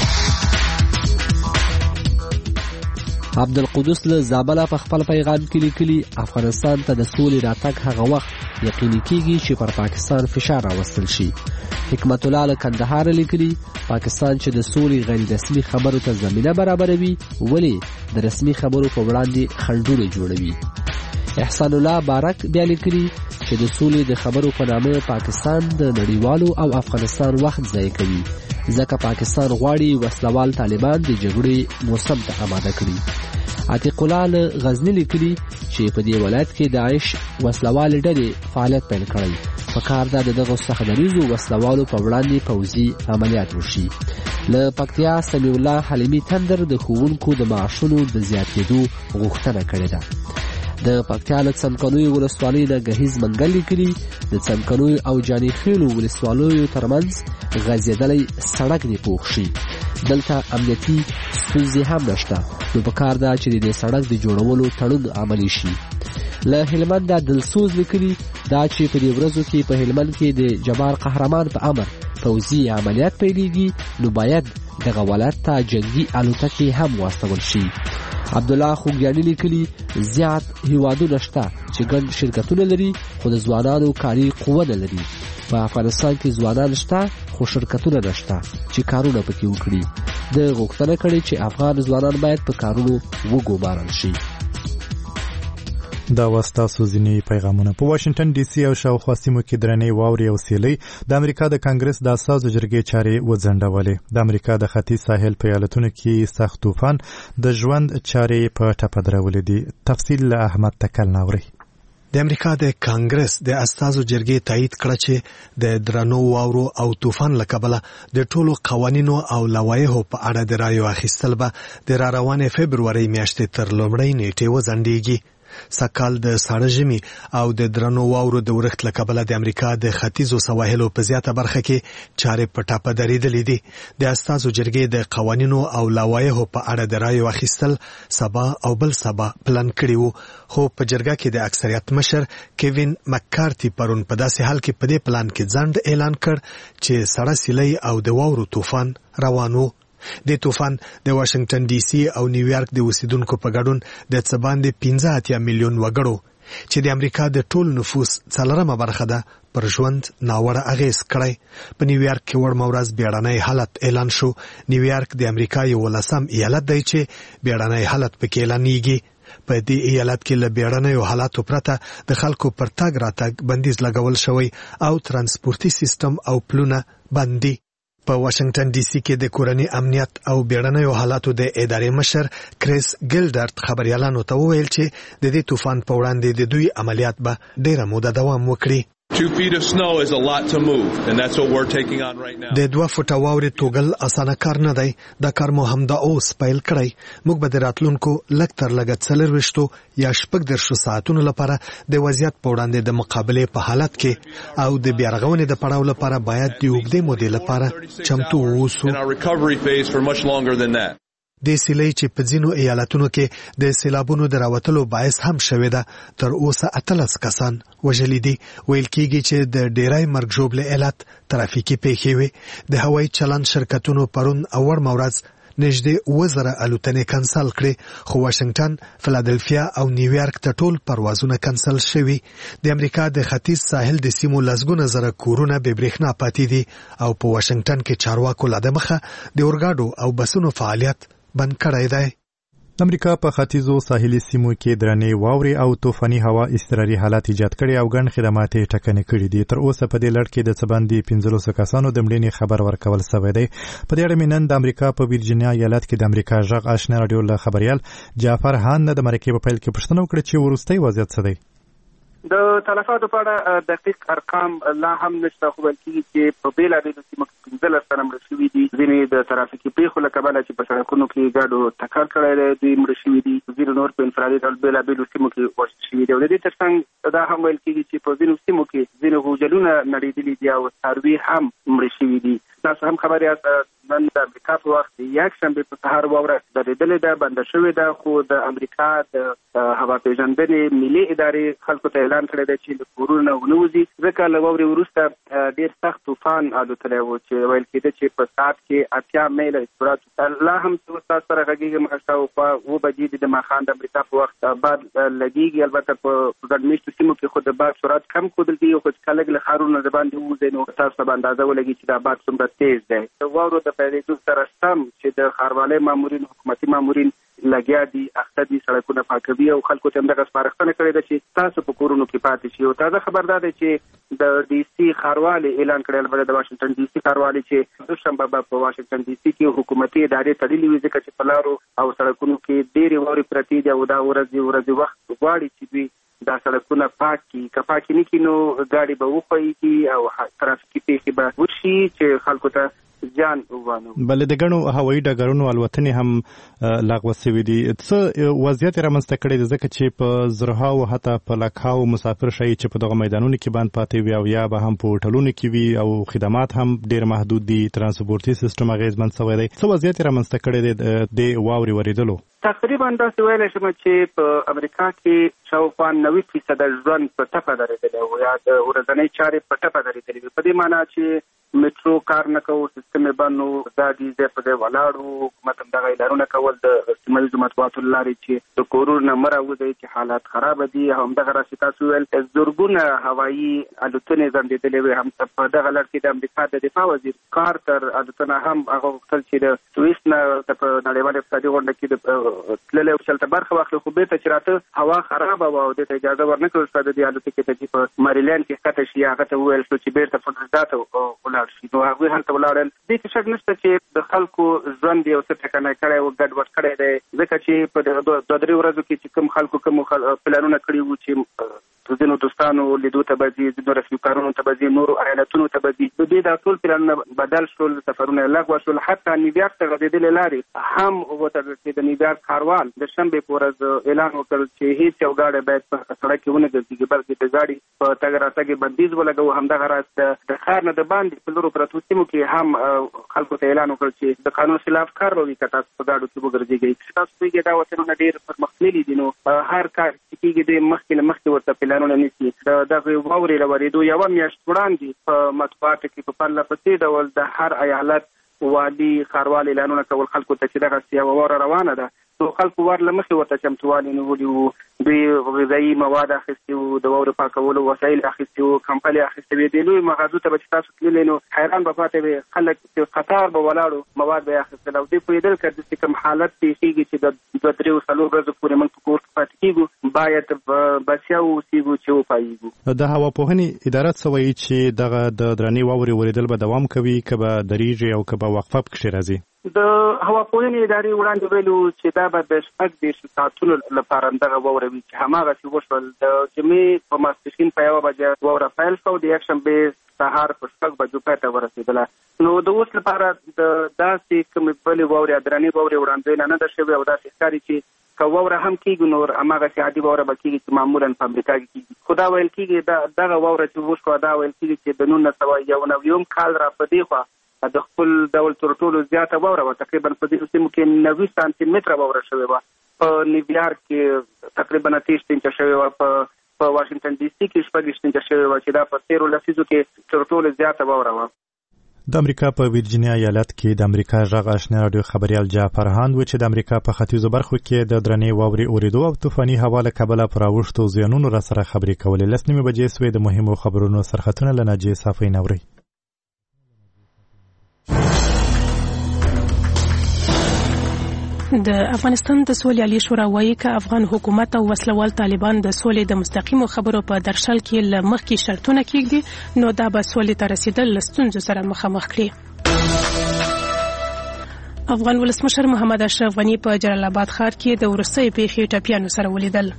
عبدالقدوس له زابله په خپل پیغام کې لیکلي افغانستان ته د سولې راتګ هغه وخت یقیني کیږي چې پر پاکستان فشار راوستل شي. حکمت الله له کندهار لیکلي پاکستان چې د سولې غیر رسمي خبرو ته زمینه برابروي ولې د رسمي خبرو په وړاندې خنډونه جوړوي. احسان الله بارک بیا لیکلي چې د سولې د خبرو په نامه پاکستان د نړیوالو او افغانستان وخت ضایع کوي ځکه پاکستان غواړي وسلوال طالبان د جګړې موسم ته آماده کړي. عتیق الله له غزني لیکلي چې په دې ولایت کې داعش وسلوال ډلې فعالیت پیل کړی په کار دا دغه سخدریزو وسلوالو په وړاندې پوځي عملیات وشي. له پکتیا سمیع الله حلیمي تندر د ښوونکو د معاشونو د زیاتېدو غوښتنه کړې ده. د پکتیا له څمکنیو ولسوالۍ نه ګهیز منګل لیکلي د څمکنیو او جاني خیلو ولسوالیو ترمنځ غځېدلی سړک دې پوخ شي. دلته امنیتي ستونزې هم نشته نو په کار ده چې د دې سړک د جوړولو تړون عملي شي. له هلمند دلسوز لیکلي دا چې په دې ورځو کې په هلمند کې د جبار قهرمان په امر پوځي عملیات پیلېږي نو باید دغه ولایت ته جنګي الوتکې هم واستول شي. عبدالله خوږیاني لیکلي زیات هیوادونه شته چې ګڼ شرکتونه لري خو د ځوانانو کاري قوه نه لري. په افغانستان کې ځوانان شته خو شرکتونه نشته چې کارونه پکې وکړي. د غوښتنه کړې چې افغان ځوانان باید په کارونو وګومارل شي. دا واسطاسو ځینې پیغامونه. په واشنگټن ډي سي او شاوخوا سیمو کې درنې واورې او سیلۍ د امریکا د کانګرس د اساسو جرګې چارې وځنډولې. د امریکا د ختیځ ساحل په ایالتونو کې سخت طوفان د ژوند چارې په ټپه درولې دي. تفصیل له احمد تکل ناوري. د امریکا د کانګرس د اساسو جرګې تایید کړ چې د درنو واورو او طوفان له کبله د ټولو قوانینو او لوایحو په اړه د رایو اخیستل به د را روانې فبرورۍ میاشتې تر لومړۍ نیټې وځنډېږي. سکال د ساړه ژمي او د درنو واورو د ورښت له کبله د امریکا د ختیځو سواحلو په زیاته برخه کې چارې په ټاپه درېدلې دي. د اساسو جرګې د قوانینو او لوایحو په اړه د رایو اخیستل سبا او بل سبا پلان کړي وو خو په جرګه کې د اکثریت مشر کیوین مککارتي پرون په داسې حال کې په دې پلان کې ځنډ اعلان کړ چې سړه سیلۍ او د واورو طوفان روان وو. د طوفان د واشنگټن ډي سي او نیویارک د اوسیدونکو په ګډون د څه باندې پنځه اتیا میلیون وګړو چې د امریکا د ټول نفوس څلورمه برخه ده پر ژوند ناوړه اغیز کړی. په نیویارک کې وړمه ورځ بیړنی حالت اعلان شو. نیویارک د امریکا یولسم ایالت دی چې بیړنی حالت پکې اعلانېږي. په دې ایالت کې له بیړنیو حالاتو پرته د خلکو پر تګ راتګ بندیز لګول شوی او ترانسپورتي سیستم او پلونه بند دي. په واشنگټن ډي سي کې د کورني امنیت او بیړنیو حالاتو د ادارې مشر کریس ګیلډرت خبريالانو ته وویل چې د دې طوفان په وړاندې د دوی عملیات به ډیره موده دوام وکړي. Two feet of snow is a lot to move, and that's what we're taking on right now. د دوه فوټه واورې توګل اسانه کار نه دی. دا کار مو همدا اوس پیل کړی. موږ به د راتلونکو لږ تر لږه څلور ویشتو یا شپږ دېرشو ساعتونو لپاره د وضعیت په وړاندې د مقابلې په حالت کې او د بیا رغونې د پړاو لپاره باید د اوږدې مودې لپاره چمتو واوسو. In our recovery phase for much longer than that. د سیلۍ چې په ځینو ایالتونو کې د سیلابونو د راوتلو باعث هم شوې ده، تر اوسه اتلس کسان وژلي دي. ویل کېږي چې د ډیری مرګ ژوبلې علت ترافیکي پیښې وې. د هوایي چلند شرکتونو پرون او وړمه ورځ نږدې اووه زره الوتنې کنسل کړې، خو واشنگټن، فلادلفیا او نیویارک ته ټول پروازونه کنسل شوي. د امریکا د ختیځ ساحل د سیمو لسګونه زره کورونه بې برېښنا پاتې دي او په واشنگټن کې چارواکو له دمخه د اورګاډو او بسونو فعالیت بند کړی دی. د امریکا په ختیځو ساحلي سیمو کې درنې واورې او طوفاني هوا اضطراري حالات ایجاد کړي او ګڼ خدمات یې ټکنۍ کړي دي. تر اوسه په دې لړ کې د څه باندې پنځلسو کسانو د مړینې خبر ورکول شوی دی. په دې اړه مې نن د امریکا په ویرجینیا ایالت کې د امریکا غږ آشنا راډیو له خبريال جعفر هان د مرکې په پیل کې پوښتنه وکړه چې وروستۍ وضعیت څه دی. د تلفاتو په اړه دقیق ارقام لا هم نشته، خو بلکې چې په بېلابېلو سیمو کې پنځلس تنه مړه شوي دي. ځینې د ترافیکي پیښو له کبله چې په سړکونو کې ګاډو ټکر کړی دی دوی مړه شوي دي. ځینې نور په انفرادي ډول بېلابېلو سیمو کې وژل شوي دي. او د دې تر څنګ دا هم ویل کېږي چې په ځینو سیمو کې ځینې هوټلونه نړېدلي دي او څاروي هم مړه شوي دي. تاسو هم خبر یاست نن د امریکا په وخت یک شنبه په سهار واوره درېدلې ده، بنده شوې ده، خو د امریکا د هوا پیژندنې ملي ادارې خلکو ته اعلان کړی دی چې له کورونو ونه وځي، ځکه له واورې وروسته ډېر سخت طوفان الوتلی و چې ویل کېده چې په ساعت کې اتیا میله سرعت. لا هم چې اوس تاسو سره غږېږم شاوخوا اووه بجې دي د ماښام د امریکا په وخت باد لګېږي. البته په ګڼ مېشتو سیمو کې خو د باد سرعت کم ښودل کېږي، خو چې کله له ښارونو د باندې ووځئ نو تاسو ته به اندازه ولګي چې دا باد څومره تیز دی. د واورو د پیلېدو سره سم چې د ښاروالۍ مامورین، حکومتي مامورین لګیا دي، اخته دي، سړکونه پاکوي او خلکو ته همدغه سپارښتنه کړې ده چې تاسو په کورونو کې پاتې شئ. او تازه خبر دا دی چې د ډي سي ښاروالۍ اعلان کړی، البته د واشنګټن ډي سي ښاروالۍ چې دوشنبه به په واشنګټن ډي سي کې حکومتي ادارې تړلې وي، ځکه چې په لارو او سړکونو کې ډېرې واورې پرتې دي او دا ورځې ورځې وخت غواړي چې دوی دا سړکونه پاک کړي. که پاک نه کړي نو ګاډي به وښویږي او ترافیکي پیښې به وشي چې خلکو ته جان ووانو. بلې د ګڼو هوایي ډګرونو الوتنې هم لغوه شوي دي. څه وضعیت رامنځته کړی دی ځکه چې په زرهاو حتی په لکهاو مسافر شي چې په دغه میدانونو کې بند پاتې وي او یا به هم په هوټلونو کې وي او خدمات هم ډېر محدود دي، ترانسپورتي سیستم اغېزمن شوی دی. څه وضعیت رامنځته کړی دی د واورې ورېدلو؟ تقریبا داسې ویلی شم چې په امریکا کې شاوخوا نوي فیصده ژوند په ټپه درېدلی و یا د ورځنۍ چارې په ټپه درېدلې وي. په دې معنا چې میټرو کار نه کوو، سیستم یې بند و، دا دي ځای په ځای ولاړ و. حکومت همدغه اعلانونه کول د سیمه ییزو مطبوعاتو له لارې چې د کورونو نه مه راوځئ چې حالات خرابه دي. او همدغه راسې تاسو وویل زرګونه هوایي الوتنې ځنډېدلې وې. هم په دغه لړ کې د امریکا د دفاع وزیر کارتر الوتنه هم هغه غوښتل چې د سویس نه په نړیوال اقتصادي غونډه کې د تللی او چلته برخه واخلي، خو بېرته چې راته هوا خرابه وه او دې ته اجازه ورنه کړل شوه د دې الوتکې ته چې په مریلینډ کې ښکته شي. هغه ته وویل شو چې بېرته فلوریدا ته ولاړ شي. نو هغوی هلته ولاړل. دې کې شک نشته چې د خلکو ژوند یو څه ټکنی کړی و، ګډوډ کړی دی، ځکه چې په دوه درې ورځو کې چې کوم خلکو کوم پلانونه کړي وو چې ځینو دوستانو لیدو ته به ځي، ځینو رسمي کارونو ته به ځي، نورو ایالتونو ته به ځي، نو دوی دا ټول پلانونه بدل شول، سفرونه یې لغوه شول. حتی نیویارک ته غځېدلې لارې هم وتړل چې د نیویارک ښاروال د شنبې په ورځ اعلان وکړ چې هېڅ یو ګاډی باید په سړک کې ونه ګرځېږي، بلکې د ګاډي په تګ راتګ یې بندیز ولګوو. همدغه راز د ښار نه د باندې په لرو پرتو سیمو کې هم خلکو ته اعلان وکړ چې د قانون خلاف کار به وي که تاسو په ګاډو کې وګرځېږئ. تاسو پوهېږئ دا وطنونه ډېر پرمختللي دي، نو هر کار چې کېږي دی مخکې له مخکې ورته پلانونه نیسي. دغه واورې له ورېدو یوه میاشت وړاندې په مطبوعاتو کې په پرله پسې ډول د هر ایالت والي ښاروال اعلانونه کول خلکو ته چې دغسې یوه واوره روانه ده، نو خلکو ور له مخې ورته چمتووالی نیولي وو. دوی غذایي مواد اخیستي وو، د واورې پاکولو وسایل اخیستي وو، کمپلې اخیستې وې. د لوی مغازو ته به چې تاسو تللی نو حیران به پاتې وې، خلک چې قطار به ولاړو مواد به یې اخیستل او دوی پوهېدل که داسې کوم حالت پېښېږي چې د دوه درېو څلور ورځو پورې موږ په کور کې پاتې کېږو، باید بسیا واوسېږو چې وپایېږو. د هواپوهنې اداره څه وایي چې دغه د درنې واورې ورېدل به دوام کوي که به درېږي او که به وقفه پکښې راځي؟ د هواپوهنې ادارې وړاندې ویلو چې دا به د شپږ دېرشو ساعتونو لپاره دغه واوره وي چې هماغسې وشول. د جمعې په ماسپښین په یوه بجه واوره پیل شوه او د یکشنبې سهار په شپږ بجو پای ته ورسېدله. نو د اوس لپاره د داسې کومې بلې واورې درنې واورې وړاندوینه نه ده شوې او داسې ښکاري چې که واوره هم کېږي نو هماغسې عادي واوره به کېږي چې معمولا په امریکا کې کېږي. خو دا ویل کېږي دغه واوره چې وشوه دا ویل کېږي چې د نولس سوه یو نویم کال را په دې خوا د خپل ډول تر ټولو زیاته واوره وه، تقریبا په دې سیمو کې نوي سانتي متره واوره شوې وه. په نیویارک کې تقریبا اتهشت انچه شوې وه، په واشنګټن ډي سي کې شپږ انچه شوې وه چې دا په تېرو لسیزو کې تر ټولو زیاته واوره وه. د امریکا په ویرجینیا ایالت کې د امریکا غږ آشنا راډیو خبریال جعفر هاند و چې د امریکا په ختیځو برخو کې د درنې واورې اورېدو او طوفاني هوا له کبله پر راوښتو زیانونو را سره خبرې کولې. لس نیمې بجې سوې. د مهمو خبرونو سرخطونه له ناجیې صافۍ نورئ. د افغانستان د سولې عالی شورا وایي که افغان حکومت او وسلوال طالبان د سولې د مستقیمو خبرو په درشل کې له مخکې شرطونه کېږدي نو دا به سولې ته رسیدل له ستونزو سره مخامخ کړي. افغان ولسمشر محمد اشرف غني په جلال آباد ښار کې د وروستیو پیښې ټپیانو سره ولیدل.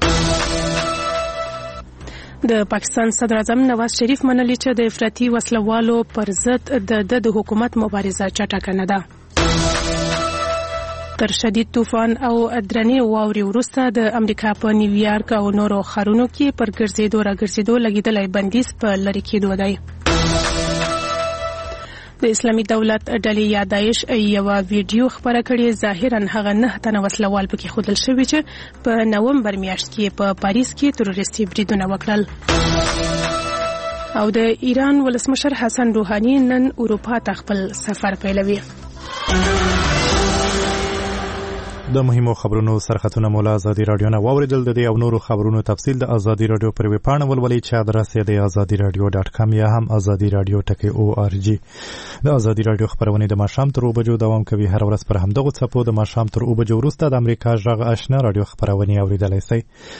د پاکستان صدر اعظم نواز شریف منلي چې د افراطي وسلوالو پر ضد د د حکومت مبارزه چټکه نه ده. تر شدید طوفان او درنې واورې وروسته د امریکا په نیویارک او نورو ښارونو کې پر ګرځېدو را ګرځېدو لګېدلی بندیز په لرې کېدو دی. د اسلامي دولت ډلې یا داعش یوه ویډیو خپره کړې، ظاهرا هغه نه تنه وسلوال پکې ښودل شوي چې په نومبر میاشت کې په پاریس کې تروریستي بریدونه وکړل. او د ایران ولسمشر حسن روحاني نن اروپا ته خپل سفر پیلوي. د مهمو خبرونو سرخطونه مولا ازادي رادیو نه واوریدل. د دې او نورو خبرونو تفصیل د ازادي رادیو پر ویب پاڼه ولولئ چې ادرس یې د ازادي رادیو ډاټ کام یا هم ازادي رادیو ټکی او ار جی. د ازادي رادیو خبرونه د ماښام تر اوه بجو دوام کوي. هر ورځ پر همدغه څپو د ماښام تر اوه بجو وروسته د امریکا غږ آشنا رادیو خبرونه اوریدلای شئ.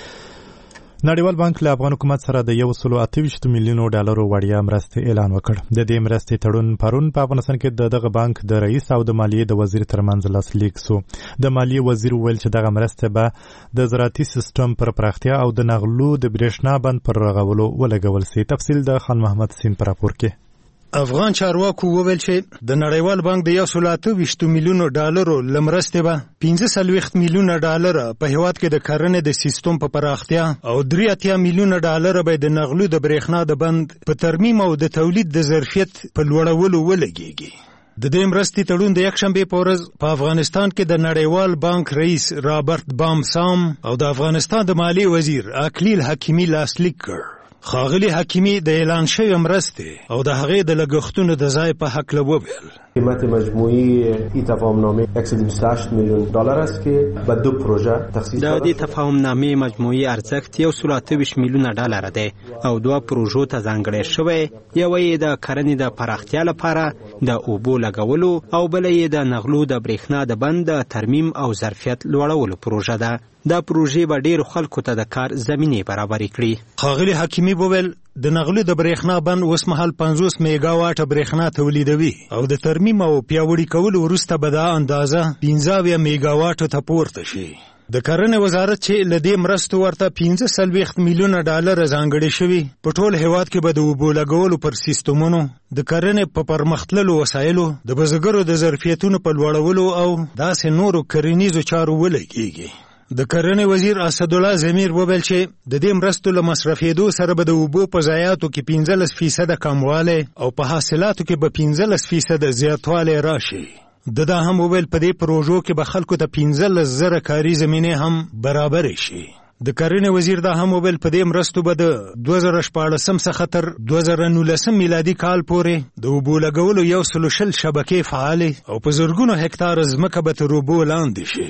نړیوال بانک له افغان حکومت سره د یو سلو اته ویشت میلیونو ډالرو وړیا مرستې اعلان وکړ. د دې مرستې تړون پرون په افغانستان کې د دغه بانک د رئیس او د مالیې د وزیر ترمنځ لاسلیک سو. د مالیې وزیر ویل چې دغه مرستې به د زراعتي سیستم پر پراختیا او د نغلو د برېښنا بند پر رغولو ولګول سي. تفصیل د خان محمد سین پر راپور کې. افغان چارواکو وویل چې د نړیوال بانک د یو سل اته ویشت میلیونو ډالرو لمرستې به پنځه څلوېښت میلیونه ډالر په هیواد کې د کرنې د سیستم په پراختیا او درې اتیا میلیونه ډالر به د نغلو د برېښنا د بند په ترمیم او د تولید د ظرفیت په لوړولو ولګېږي. د دې مرستې تړون د یکشنبې په ورځ په افغانستان کې د نړیوال بانک رئیس رابرټ بامسام او د افغانستان د مالیې وزیر اکلیل حکیمي لاسلیک کړ. خاغلی حکیمی د اعلان شوی مرستې او د هغې د لګښتونو د ځای په هکله وویل. قیمت مجموعی این تفاهمنامه صد و بیست و هشت میلیون دلار است که به دو پروژه تخصیص شده. د دې تفاهمنامې مجموعي ارزښت یو سل اته ویشت میلیونه ډالر دی او دوه پروژو ته ځانګړی شوی. یوه یې د کرنې د پراختیا لپاره د اوبو لګولو او بله یې د نغلو د برېښنا د بند د ترمیم او ظرفیت لوړولو پروژه ده. دا پروژې به ډېرو خلکو ته د کار زمینې برابرې کړي. ښاغلي حکیمي وویل د نغلو د برېښنا بند اوس مهال پنځوس میګا واټه برېښنا تولیدوي او د ترمیم او پیاوړي کولو وروسته به دا اندازه پنځه اویا میګا واټو ته پورته شي. د کرنې وزارت چې له دې مرستو ورته پنځه څلوېښت میلیونه ډالر ځانګړي شوي په ټول هیواد کې به د اوبو لګولو پر سیستمونو، د کرنې په پرمختللو وسایلو، د بزګرو د ظرفیتونو په لوړولو او داسې نورو کرنیزو چارو ولګېږي. د کرنې وزیر اسدالله زمیر وویل چې د دې مرستو له مصرفېدو سره به د اوبو په ضایعاتو کې پنځلس فیصده کموالی او په حاصلاتو کې به پنځلس فیصده زیاتوالی راشي. د دا هم وویل په دې پروژو کې به خلکو ته پنځلس زره کاري زمینې هم برابرې شي. د کرنې وزیر دا هم وویل په دې مرستو به د دوه زره شپاړسم څخه تر دوه زره نولسم میلادي کال پورې د اوبو لګولو یو سلو شل شبکې فعالې او په زرګونو هکتاره ځمکه به تر اوبو لاندې شي.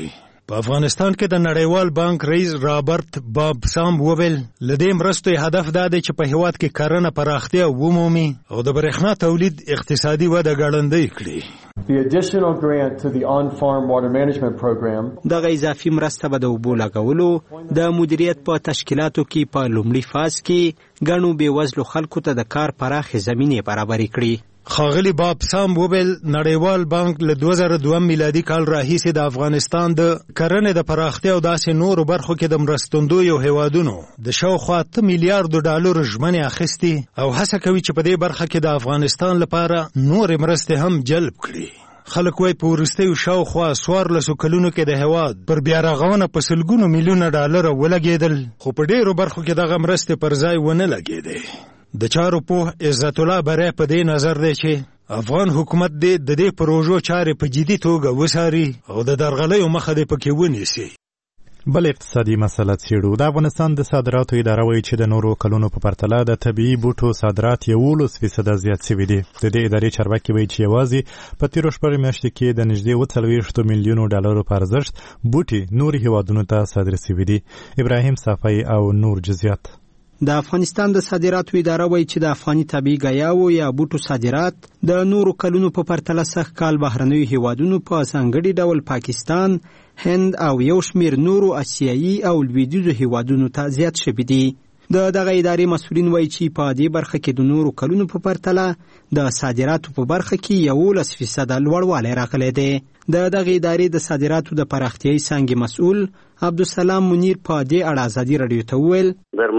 په افغانستان کې د نړیوال بانک رئیس رابرټ بابسام وویل لدې مرستو هدف دا دی چې په هیواد کې کرنه پراختیا ومومي او د برېښنا تولید اقتصادي وده ګړندۍ کړي. The additional grant to the on-farm water management program دغه اضافي مرسته به د اوبو لګولو د مدیریت په تشکیلاتو کې په لومړي فاز کې ګڼو بېوزلو خلکو ته د کار پراخې زمینې برابرې کړي. خاغلی باب سام وویل نړیوال بانک له دوه زره دوه میلادي کال راهیسې د افغانستان د کرنې د پراختیا او داسې نورو برخو کې د مرستندویو هیوادونو د شاوخوا اته میلیارډو ډالرو ژمنې اخیستې او هڅه کوي چې په دې برخه کې د افغانستان لپاره نورې مرستې هم جلب کړي. خلک وایي په وروستیو شاوخوا څوارلسو کلونو کې د هیواد پر بیارغونه په سلګونو میلیونه ډالره ولګېدل خو په ډېرو برخو کې دغه مرستې پر ځای ونه لګېدې. د چارو پوه عزت الله بری په دې نظر دی چې افغان حکومت دې د دې پروژو چارې په جدي توګه وڅاري او د درغلیو مخه دې پکې ونیسي. بل اقتصادي مسله څېړو. د افغانستان د صادراتو اداره وایي چې د نورو کلونو په پرتله د طبیعي بوټو صادرات یولس فیصده زیات شوي دي. د دې ادارې چارواکي وایي چې یوازې په تېرو شپږو میاشتو کې د نږدې اوه څلوېښتو میلیونو ډالرو په ارزښت بوټي نورو هیوادونو ته صادر شوي دي. ابراهیم صافی او نور جزیات. د افغانستان د صادراتو اداره وایي چې د افغاني طبیعي ګیاوو یا بوټو صادرات د نورو کلونو په پرتله سږ کال بهرنیو هیوادونو په ځانګړي ډول پاکستان، هند او یو شمېر نورو اسیایي او لویدیځو هیوادونو ته زیات شوي دي. د دغه ادارې مسؤلین وایي چې په دې برخه کې د نورو کلونو په پرتله د صادراتو په برخه کې یولس فیصده لوړوالی راغلی دی. د دغه ادارې د صادراتو د پراختیایي څانګې مسؤل عبدالسلام منیر په دې اړه ازادي راډیو ته وویل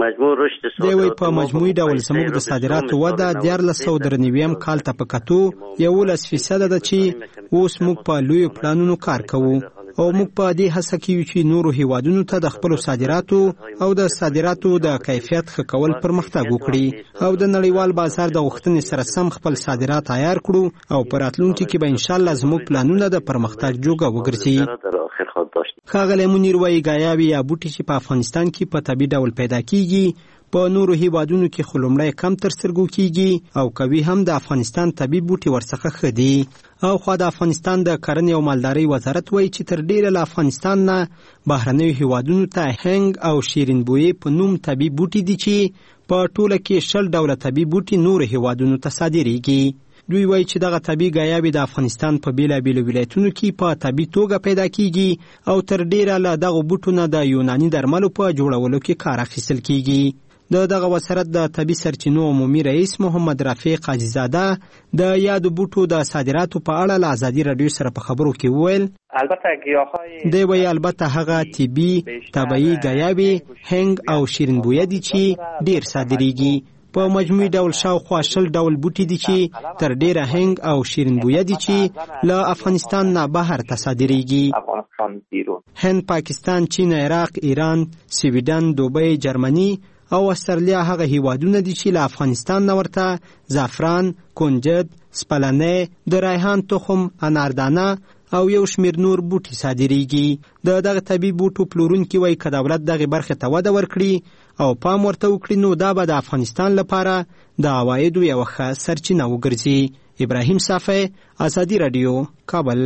دی وایي په مجموعي ډول زموږ د صادراتو وده دیارلس سوه درې نویم کال ته په کتو یولس فیصده ده چې اوس موږ په لویو پلانونو کار کوو او موږ په دې هڅه کې یو چې نورو هیوادونو ته د خپلو صادراتو او د صادراتو د کیفیت ښه کول پرمختګ وکړي او د نړیوال بازار د غوښتنې سره سم خپل صادرات عیار کړو او په راتلونکي کې به انشاءالله زموږ پلانونه د پرمختګ جوګه وګرځي. ښاغلی منیر وایي ګیاوې یا بوټي چې په افغانستان کې په طبیعي ډول پیدا کیږي په نورو هیوادونو کې خو لومړی کم تر سترګو کیږي او کوي هم د افغانستان طبیعي بوټي ورڅخه ښه دي. او خو د افغانستان د کرنې او مالدارۍ وزارت وایي چې تر ډیره له افغانستان نه بهرنیو هیوادونو ته هنګ او شیرین بویې په نوم طبیعي بوټي دي چې په ټوله کې شل ډوله طبیعي بوټي نورو هیوادونو ته صادریږي. دوی وایي چې دغه طبیعي ګیاوې د افغانستان په بیلابیلو ولایتونو کې په طبیعي توګه پیدا کیږي او تر ډیره له دغو بوټو نه د یوناني درملو په جوړولو کې کار اخیستل کیږي. د دغه وزارت د طبي سرچینو عمومي رئیس محمد رفیق قاضیزاده د یادو بوټو د صادراتو په اړه له ازادي راډیو سره په خبرو کې وویل البته ګیاهای دی وایي البته هغه طبي طبیعي ګیاوې هنګ او شیرین بویه دي چې ډیر صادریږي. په مجموعي ډول شاوخوا شل ډول بوټي دي چې تر ډیره هنګ او شیرین بویه دي چې له افغانستان نه بهر ته صادریږي. هند، پاکستان، چین، عراق، ایران، سویډن، دوبۍ، جرمني او استرالیا هغه هیوادونه دي چې له افغانستان نه ورته زعفران، کنجد، سپلنې، د ریحان تخم، اناردانه او یو شمیر نور بوټي صادریږي. د دغه طبیعي بوټو پلورونکي وایي که دولت دغې برخې ته وده ورکړي او پام ورته وکړي نو دا به د افغانستان لپاره د عوایدو یوه ښه سرچینه وګرځي. ابراهیم صافی، ازادي راډیو، کابل.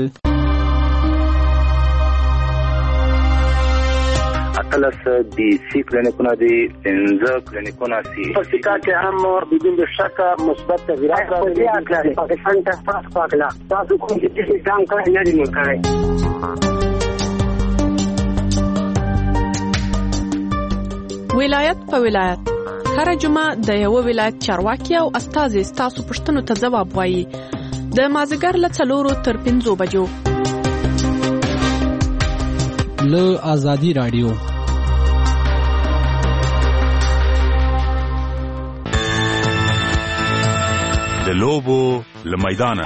اتلس دی سی کلینیکونه دی پنځه کلینیکونه سی په سیکا کې هم بدون شک مثبت تغیرات راغلي. پاکستان ته تاسو پاکلا تاسو کوم چې ځان کړی نه دی نو کړی. ولایت په ولایت هر جمعه د یو ولایت چارواکي او استازي ستاسو پوښتنو ته ځواب وایي. د مازیګر له څلورو تر پنځو بجو له ازادي راډیو. د لوبو له میدانه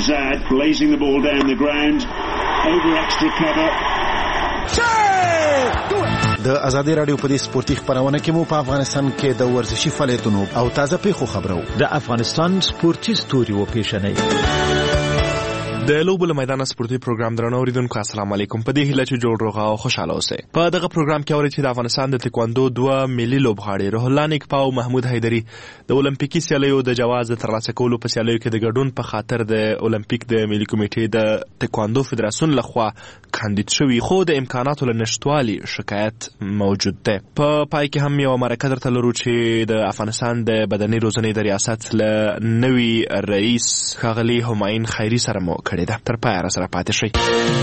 د ازادي راډیو په دې سپورتي خبرونه کې مو په افغانستان کې د ورزشي فعالیتونو او تازه پیښو خبرو د افغانستان سپورتي ستوري و پیښنې د لوبو له میدان سپورتي پروګرام درنو اوریدونکو السلام علیکم. په دې هیله چې جوړ روغه او خوشاله اوسئ. په دغه پروګرام کې اورئ چې د افغانستان د تکواندو دوه ملي لوبغاړي روح الله نیکپا او محمود حیدري د اولمپیکي سیالیو د جواز ترلاسه کولو په سیالیو کې د ګډون په خاطر د اولمپیک د ملي کمیټې د تکواندو فدراسیون لخوا کاندید شوي، خو د امکاناتو له نشتوالي شکایت موجود دی. په پای کې هم یو مرکه درته لرو چې د افغانستان د بدني روزنې د ریاست له نوي رئیس ښاغلي همایون خیري سره مو کړې ده. تر پایه راسره پاتې شئ.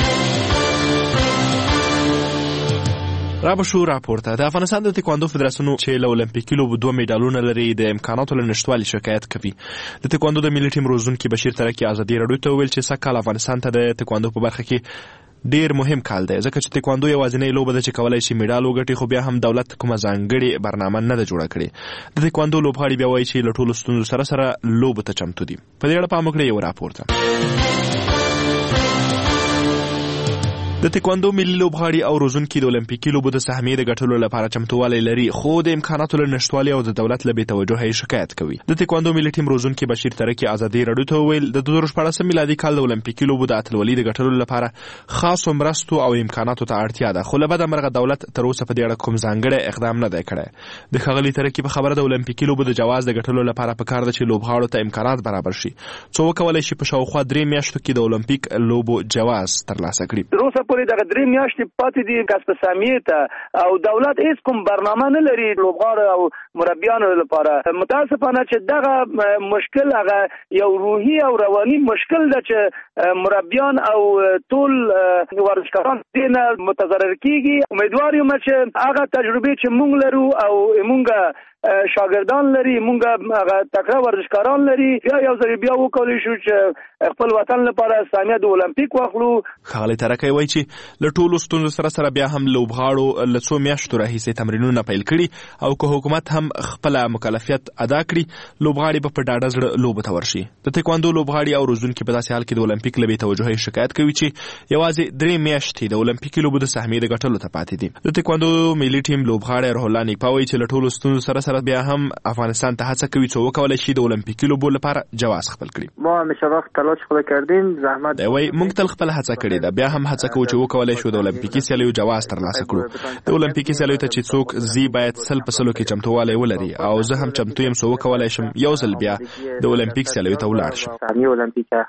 را به شو راپورته. د افغانستان د تکواندو فدراسیون چې له اولمپیکي لوبو دوه میډالونه لري د امکاناتو له نشتوالي شکایت کوي. د تکواندو د ملي ټیم روزونکي بشیر ترکی ازادي راډیو ته وویل چې سږ کال افغانستان ته د تکواندو په برخه کې ډیر مهم کال دی، ځکه چې تکواندو یوازینۍ لوبه ده چې کولای شي میډال وګټي، خو بیا هم دولت کومه ځانګړې برنامه نه ده جوړه کړې. د تکواندو لوبغاړي بیا وایي چې له ټولو ستونزو سره سره لوبو ته چمتو دي. په دې اړه پام وکړئ یو راپورته. د تکواندو ملي لوبغاړي او روزونکي د اولمپیکي لوبو د سهمیې د ګټلو لپاره چمتووالی لري، خو د امکاناتو له نشتوالي او د دولت له بېتوجهۍ شکایت کوي. د تکواندو ملي ټیم روزونکي بشیر ترکی ازادي راډیو ته وویل د دوه زره شپاړسم میلادي کال د اولمپیکي لوبو د اتلولۍ د ګټلو لپاره خاصو مرستو او امکاناتو ته اړتیا ده، خو له بده مرغه دولت تر اوسه په دې اړه کوم ځانګړی اقدام نه دی کړی. د ښاغلي ترکی په خبره د اولمپیکي لوبو د جواز د ګټلو لپاره پکار ده چې لوبغاړو ته امکانات برابر شي، څو وکولای شي په شاوخوا درې میاشتو کې د اولمپیک لوبو جواز ترلاسه کړي. تر اوسه پورې دغه درې میاشتې پاتې دي کسب سهمیې ته، او دولت هیڅ کوم برنامه نه لري لوبغاړو او مربیانو لپاره. متاسفانه چې دغه مشکل هغه یو روحي او رواني مشکل ده چې مربیان او ټول ورزشکاران دې نه متضرر کیږي. امیدوار یم چې هغه تجربې چې موږ لرو او موږ شاګردان لري، موږ هغه تکړه ورزشکاران لري، بیا یو ځل بیا وکولای شو چې خپل وطن لپاره سهمیه د اولمپیک واخلو. ښاغلی ترکی وایي چې له ټولو ستونزو سره سره بیا هم لوبغاړو له څو میاشتو راهیسې تمرینونه پیل کړي، او که حکومت هم خپله مکلفیت ادا کړي لوبغاړي به په ډاډه زړه لوبو ته ورشي. د تکواندو لوبغاړي او روزونکي په داسې حال کې د اولمپیک له بېتوجهۍ شکایت کوي چې یوازې درې میاشتې د اولمپیکي لوبو د سهمیې د ګټلو ته پاتې دي. د تکواندو ملي ټیم لوبغاړی روح الله نیکپا وایي چې له ټولو ستونزو سره سره بیا هم افغانستان ته هڅه کوي څو وکولای شي د اولمپیکي لوبو لپاره جواز خپل کړي. ما همیشه وقت تلاش خود کردیم، زحمت دی وایي موږ تل خپل هڅه کړې ده، بیا هم هڅه کوو چې وکولای شو د اولمپیکي سیالیو جواز ترلاسه کړو. د اولمپیکي سیالیو ته چې څوک ځي باید سل په سلو کې چمتووالی ولري، او زه هم چمتو یم څو وکولای شم یو ځل بیا د اولمپیک سیالیو ته ولاړ شم.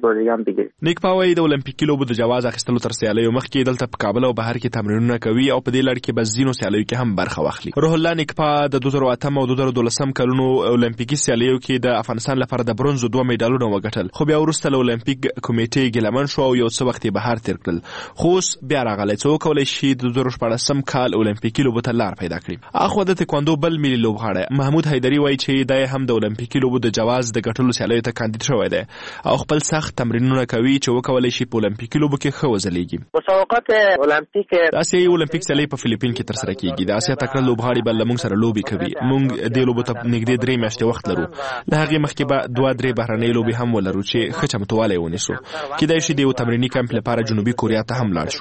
نیکپا وایي د اولمپیکي لوبو د جواز اخیستلو تر سیالیو مخکې دلته په کابل او بهر کې تمرینونه کوي، او په دې لړ کې به ځینو سیالیو کې هم برخه واخلي. روح الله نیکپا د دوه زره اتم او دوه زره دولسم کلونو اولمپیکي سیالیو کې د افغانستان لپاره د برونزو دوه میډالونه وګټل، خو بیا وروسته له اولمپیک کمیټې ګیلمن شو او یو څه وخت یې بهر تیر کړل، خو اوس بیا راغلی څو وکولی شي د دوه زره شپاړسم کال اولمپیکي لوبو ته لار پیدا کړي. اخوا د تکواندو بل ملي لوبغاړی محمود حیدري وایي چې دی هم د اولمپیکي لوبو د جواز د ګټلو سیالیو ته کاندید شوی دی، او خپل سخت تمرینونه کوي چې وکولای شي په اولمپیکي لوبو کې ښه وځلیږي. مسابقات اولمپیک د اسیایي اولمپیک سیالۍ په فلیپین کې ترسره کیږي. د اسیا تکړه لوبغاړي به له موږ سره لوبې کوي. موږ دې لوبو ته نږدې درې میاشتې وخت لرو. له هغې مخکې به دوه درې بهرنۍ لوبې هم ولرو چې ښه چمتووالی ونیسو. کیدای شي د یو تمریني کمپ لپاره جنوبي کوریا ته هم لاړ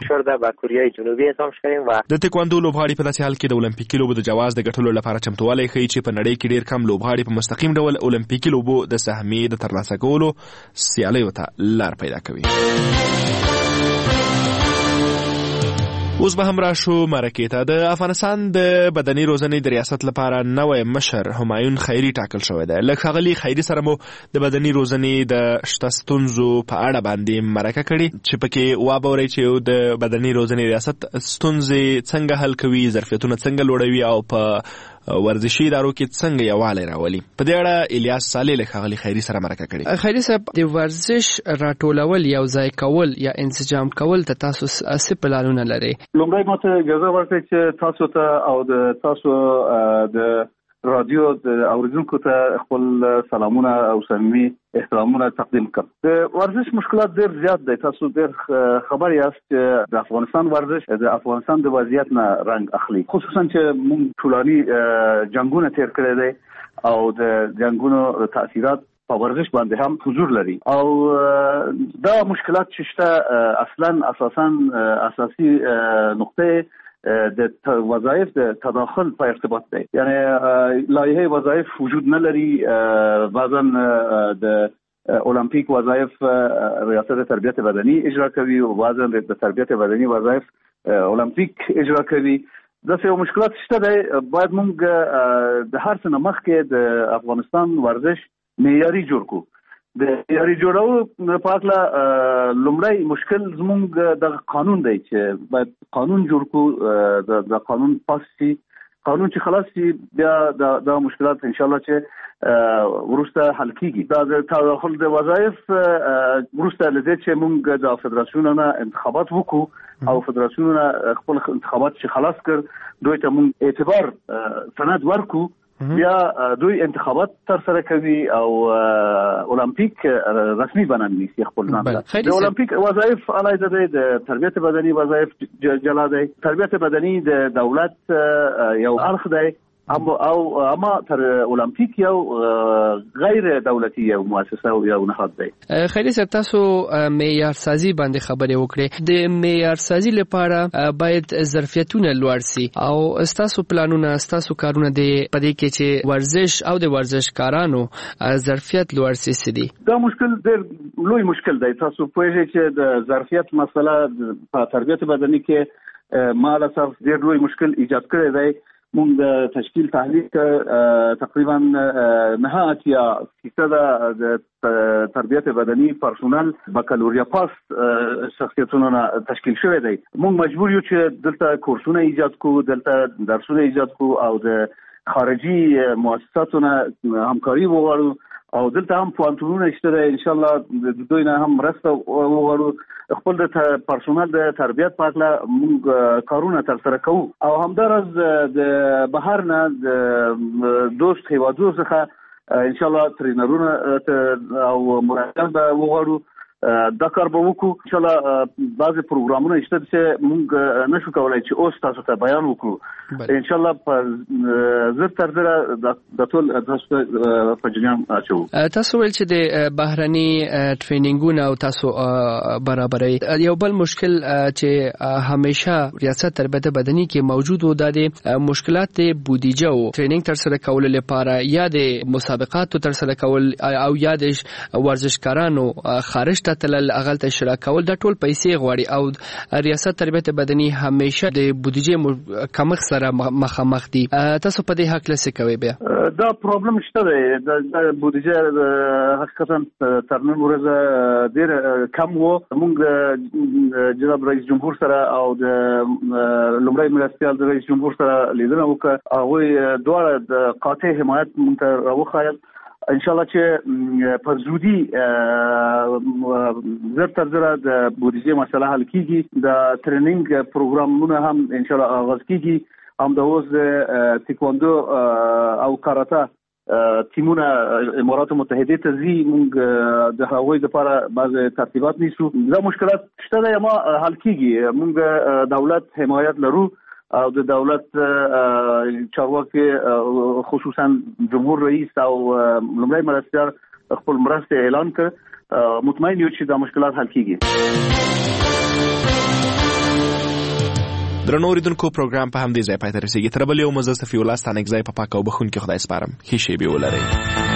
شو. د تکواندو لوبغاړي په داسې حال کې د اولمپیکي لوبو د جواز د ګټلو لپاره چمتووالی ښیي چې په نړۍ کې ډېر کم لوبغاړي په مستقیم ډول اولمپیکي لوبو د سهمیې د ترلاسه کولو سیالیو ته لار پیدا کوي. اوس به هم راشو مرکې ته. د افغانستان د بدني روزنې د ریاست لپاره نوی مشر همایون خیري ټاکل شوی دی. له ښاغلي خیري سره مو د بدني روزنې د شته ستونزو په اړه باندې مرکه کړې چې پکې وابورئ چې د بدني روزنې ریاست ستونزې څنګه حل کوي، ظرفیتونه څنګه لوړوي، او په ورزشي ادارو کې څنګه یووالی راولي. په دې اړه الیاس صالح له ښاغلي خیري سره مرکه کړې. خیري صاحب، د ورزش راټولول یو ځای کول یا انسجام کول ته تاسو څه پلانونه لرئ؟ لومړی ماته اجازه ورکړئ چې تاسو ته او د تاسو د رادیو د اوریدونکو ته خپل سلامونه او صمیمي احترامونه تقدیم کړم. د ورزش مشکلات ډېر زیات دی. تاسو ډېر خبر یاست چې د افغانستان ورزش د افغانستان د وضعیت نه رنګ اخلي، خصوصا چې موږ ټولاني جنگونه تیر کړی دی او د جنگونو تاثیرات په ورزش باندې هم حضور لري، او دا مشکلات چې شته اصلا اساسا اساسي نقطه د وظایف د تداخل په ارتباط دی. یعنی لایحه وظایف وجود نه لري، بعضا د المپیک وظایف ریاست تربیت بدنی اجرا کوي او بعضا د تربیت بدنی وظایف المپیک اجرا کوي. دا څه مشکلات شته دی، باید موږ د هر څه نه مخکې د افغانستان ورزش معیاري جوړ کړو. د معیاري جوړولو په هکله لومړی مشکل زموږ د قانون دی چې باید قانون جوړ کړو. د قانون پاس شي، قانون چې خلاص شي بیا د مشکلات انشاءالله چې وروسته حل کیږي. دا د تداخل د وظایف وروسته له دې چې موږ د فدراسیونونو انتخابات وکړو او فدراسیونونه خپل انتخابات چې خلاص کړ دوی ته موږ اعتبار سند ورکو، بیا دوی انتخابات تر سره کوي او المپیک رسمي بنن نیسي خپل نام. د المپیک وظایف علاوه دی د تربیت بدنی وظایف جلا دی. تربیت بدنی د دولت یو اړخ دی او اما تر المپیک یو غیر دولتي یو مؤسسه او یو نهاد دی. خیلی صاحب تاسو معیار سازی باندې خبرې وکړې. د معیار سازی لپاره باید ظرفیتونه لوړ سي او تاسو پلانونه تاسو کارونه دی پدې کې چې ورزش او د ورزشکارانو ظرفیت لوړ سي سدي. دا مشکل ډېر لوی مشکل دی. تاسو پوهیږئ چې د ظرفیت مسله په تربیت بدني کې مالصف ډېر لوی مشکل ایجاد کړی دی. موږ د تشکیل تحلیل تقریبا نه اتیا فیصد د تربیت بدني پرسونل بکالوریا پاس شخصیتونو تشکیل شوی دی. موږ مجبور یو چې دلته کورسونه ایجاد کو، دلته درسونه ایجاد کو او د خارجي مؤسساتونو همکاري وغواړو او دلته هم پوهنتونونه شته دی. ان شاء الله د دوی نه هم مرسته وغواړو. خپل د پرسونل د تربیت په اړه موږ کارونه تر سره کوو او همدارس د بهر نه د دوست هیوادونو څخه ان شاء الله ترینرونه او مربیان به وغواړو. دا کار به وکړو. ان شاء الله بعضی پروګرامونه شته چې موږ نشو کولای چې اوس تاسو ته بیان وکړو. ان شاء الله په زر تر زر د ټول تاسو په جریان اچو. تاسو ویل چې د بهرني ټریننګونو او تاسو برابرۍ یو بل مشکل چې همیشه ریاست تربیت بدني کې موجود و د مشکلات بودیجه او ټریننګ تر سره کول لپاره یا د مسابقاتو تر سره کول او یا د ورزشکارانو خارج ته تلل اغل ته شراکت کول د ټول پیسې غواړي او ریاست تربیت بدني همیشه د بودیجه کمښت سره مخامخ دي. تاسو په دې حق لسه کوي بیا دا پرابلم شته دی. د بودیجه حقیقتا تر نن ورځې ډېر کم وو. موږ جناب رئیس جمهور سره او د لومړی مرستیال د رئیس جمهور سره لیدنه وکړه. هغوی دواړه د قاطع حمایت موږ ته راوښایل. ان شاء الله چې په زودی زر تر زر د بودیجه مسله حل کیږي. د ټریننګ پروګرامونه هم ان شاء الله آغاز کیږي. هم د اوس تیکواندو او کاراته تیمونه امارات متحده ته ځي. موږ د هغوی لپاره بعض ترتیبات نیسو. دا مشکلات شته دی اما حل کیږي. موږ دولت حمایت لرو او د دولت چارواکي خصوصا جمهور رئیس او لومړی مرستیال خپل مرسته اعلان کړ. مطمئن یو چې دا مشکلات حل کیږي. درنو اوریدونکو پروګرام په همدې ځای پای ته رسیږي. تر بل یو مزه صفي الله ستانک ځای په پاک او بخون کې خدای سپارم. ښې شېبې ولرئ.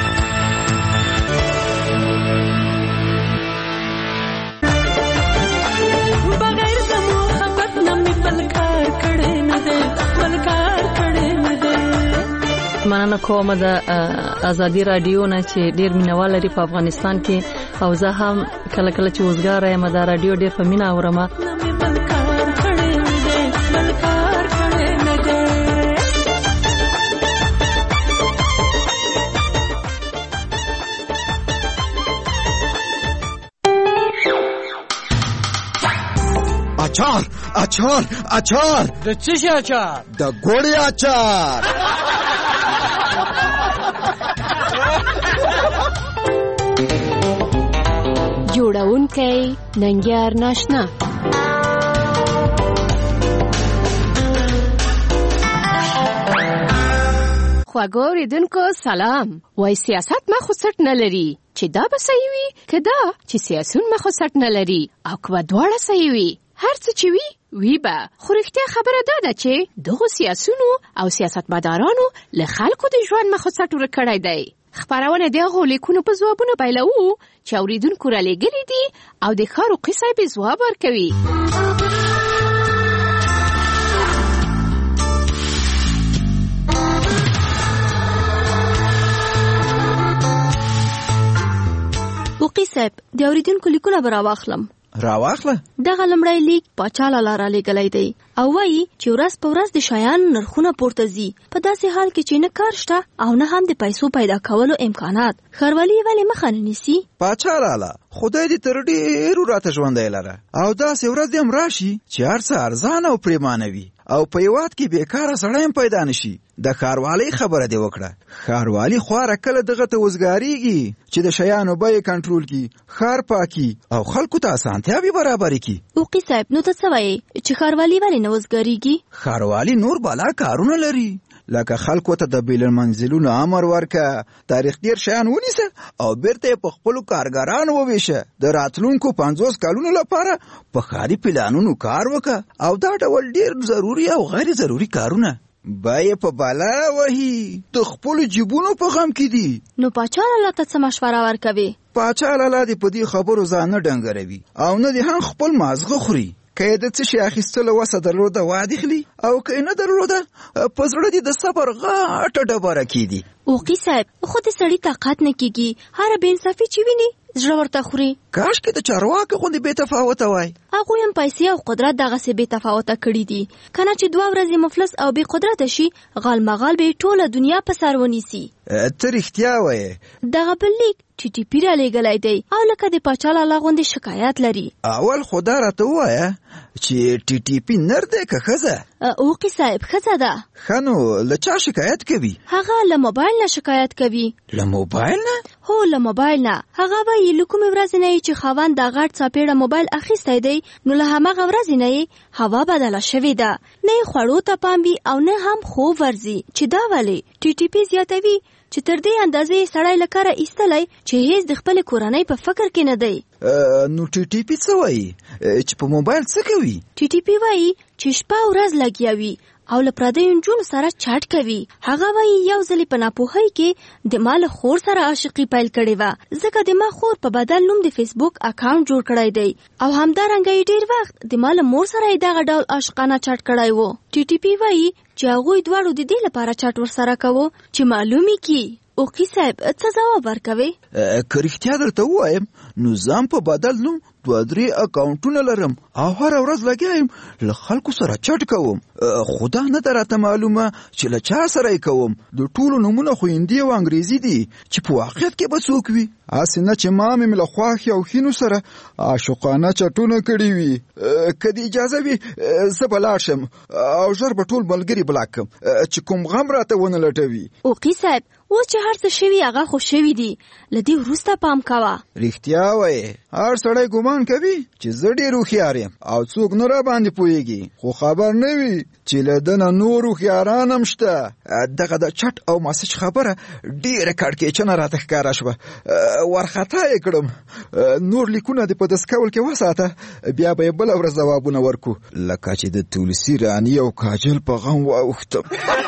مننه کوم د ازادي رادیو نه چې ډیر مینوال لري په افغانستان کې او زه هم کله کله چې وزګار یم د رادیو ډیر په مینا اورم. اچار اچار اچار د څه شي اچار؟ د ګوړې اچار. جوړونکی ننګیار ناشنا. خواږه اوریدونکو سلام. وای سیاست ما خو سټ نه لري چې دا به صحیح وي که دا چې سیاسون ما خو سټ نه لري او که به دواړه صحیح وي. هر څه چې وي وی به خو رښتیا خبره دا ده چې دغو سیاسونو او سیاستمدارانو له خلکو د ژوند مخ سټ ورکړی دی. خبرونه د هغو لیکونو په ځوابونو پیلوو چې اوریدونکو را لېږلي دي او د ښار وقي صاحب ځواب ورکوي. وقي صاحب د اوریدونکو لیکونه به راواخلم. راواخله. دغه لمړی لیک پاچا لاله را لېږلی دی او وایي چې ورځ په ورځ د شیانو نرخونه پورته ځي، په داسې حال کې چې نه کار شته او نه هم د پیسو پیدا کولو امکانات. ښاروالي ولې مخه نه نیسي؟ پاچا لاله خدای دې تر ډېرو راته ژوندی لره او داسې ورځ دې هم راشي چې هر څه ارزانه او پریمانه وي او په هېواد کې بېکاره سړی هم پیدا نشي. د ښاروالۍ خبره دې وکړه. ښاروالي خواره کله دغه ته وزګارېږي چې د شیانو بیې کنټرول کړي، ښار پاکي او خلکو ته اسانتیاوې برابرې کړي. وقي صاحب نو ته څه وایې چې ښاروالي ولې نه وزګارېږي؟ ښاروالي نور بالا کارونه لري، لکه خلکو ته د بیل المنزلونو امر ورکه، تاریخ ډیر شیان ونیسه او بیرته په خپلو کارګرانو وویشه، د راتلونکو پنځوس کلونو لپاره په ښاري پلانونو کار وکه او دا ډول ډیر ضروري او غیر ضروري کارونه باید په بالا وهي د خپلو جیبونو په غم کې دي. نو پاچا لاله ته څه مشوره ورکوي؟ پاچا لاله دې په دې خبرو ځان نه ډنګروي او نه دې هم خپل مازغه خوري. که یې د څه شي اخیستلو وسه درلوده وادي خلي او که یې نه درلوده په زړه دې د صبر غاټه ډبره کېدي. وقي صاحب خو د سړي طاقت نه کېږي، هره بې انصافي چې ویني زړه ورته خوري. کاشکې د چارواکو غوندې بې تفاوته وای. هغوی هم پیسې او قدرت دغسې بې تفاوته کړي دي، که نه چې دوه ورځې مفلس او بې قدرته شي غالمغال به یې ټوله دنیا په سر ونیسي. ته رښتیا وایې. دغه بل لیک ټي ټي پي را لېږلی دی او لکه د پاچا لاله غوندې شکایت لري. اول خو دا راته ووایه چې ټي ټي پي نر دی که ښځه؟ وقي صاحب ښځه ده. ښه نو له چا شکایت کوي؟ هغه له موبایل نه شکایت کوي. له موبایل نه؟ هو له موبایل نه. هغه وایي له کومې ورځې نه چې خاوند دا غټ څاپېړه موبایل اخیستی دی نو له هماغه ورځې نه یې هوا بدله شوې ده، نه یې خوړو ته پام وي او نه هم خوب ورځي. چې دا ولې؟ ټي ټي پي زیاتوي چې تر دې اندازې سړی له کاره ایستلی چې هیڅ د خپلې کورنۍ په فکر کې نه دی. نو ټي ټي پي څه وایي چې په موبایل څه کوي؟ ټي ټي پي وایي چې شپه ورځ لګیا وي او له پردیو نجونو سره چاټ کوي. هغه وایي یو ځلې په ناپوهۍ کې د ما له خور سره عاشقي پیل کړې وه، ځکه د ما خور په بدل نوم د فیسبوک اکاونټ جوړ کړی دی او همدارنګه یې ډېر وخت د ما له مور سره یې دغه ډول عاشقانه چاټ کړی و. ټي ټي پي وایي چې هغوی دواړو د دې لپاره چاټ ورسره کوو چې معلومې کړي. وقي صاحب څه ځواب ورکوي؟ که رښتیا درته ووایم نو ځان په بدل نوم دوه درې اکاونټونه لرم او هره ورځ لګیا یم له خلکو سره چټ کوم، خو دا نه ده راته معلومه چې له چا سره یې کوم. د ټولو نومونه خو هندي او انګریزي دي چې په واقعیت کې به څوک وي، هسې نه چې ما مې له خواښې او ښینو سره عاشقانه چټونه کړي وي. که دې اجازه وي زه به لاړ شم او ژر به ټول ملګري بلاک کړم چې کوم غم راته ونه لټوي. وقي صاحب اوس چې هر څه شوي هغه خو شوي دي، له دې وروسته پام کوه. رښتیا وایې. هر سړی ګمان کوي چې زه ډېر هوښیار یم او څوک نه را باندې پوهېږي، خو خبر نه وي چې له ده نه نور هوښیاران هم شته. دغه د چټ او مسج خبره ډېره کړکېچنه راته ښکاره شوه، ورخطا یې کړم. نور لیکونه دې په دس کول کې وساته، بیا به یې بله ورځ ځوابونه ورکو، لکه چې د تولسي راني او کاجل په غم واوښتم.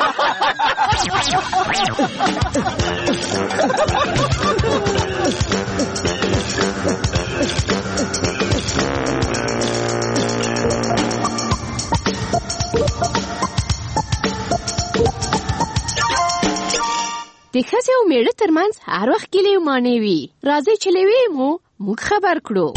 د ښځې او میړه ترمنځ هر وخت ګیلې او مانې وي. راځئ چې له ویې مو موږ خبر کړو.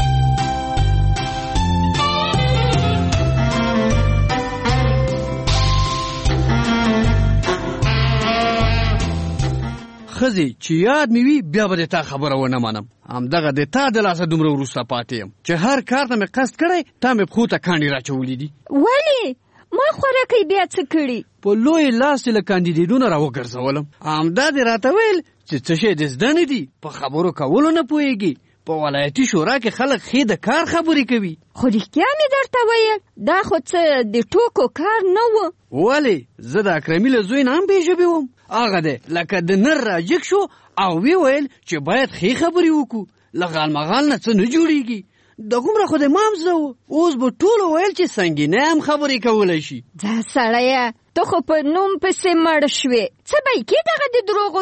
ښځې چې یاد مې وي بیا به د تا خبره ونه منم. همدغه د تا د لاسه دومره وروسته پاتې یم چې هر کار ته مې قصد کړی تا مې پښو ته کاڼي راچولي دي. ولې؟ ما خوراکۍ بیا څه کړي؟ په لوی لاس یې له کاندیدېدو نه راوګرځولم. همدا دې راته ویل چې څه شی د زده نه دي، په خبرو کولو نه پوهېږي. په ولایتي شورا کې خلک ښې د کار خبرې کوي. خو رښتیا مې درته ویل دا خو څه د ټوکو کار نه و. ولې؟ زه د اکرمي له زوی نه هم بې ژبې وم. هغه دی لکه د نر راجګ شو او وی ویل چې باید ښې خبرې وکړو، له غالمغال نه څه نه جوړېږي. دغومره خو د مام زه و، اوس به ټولو ویل چې سنګینه هم خبرې کولی شي. ځه سړیه ته خو په نوم پسې مړ شوې، څه به یې کې دغه د دروغو نوم؟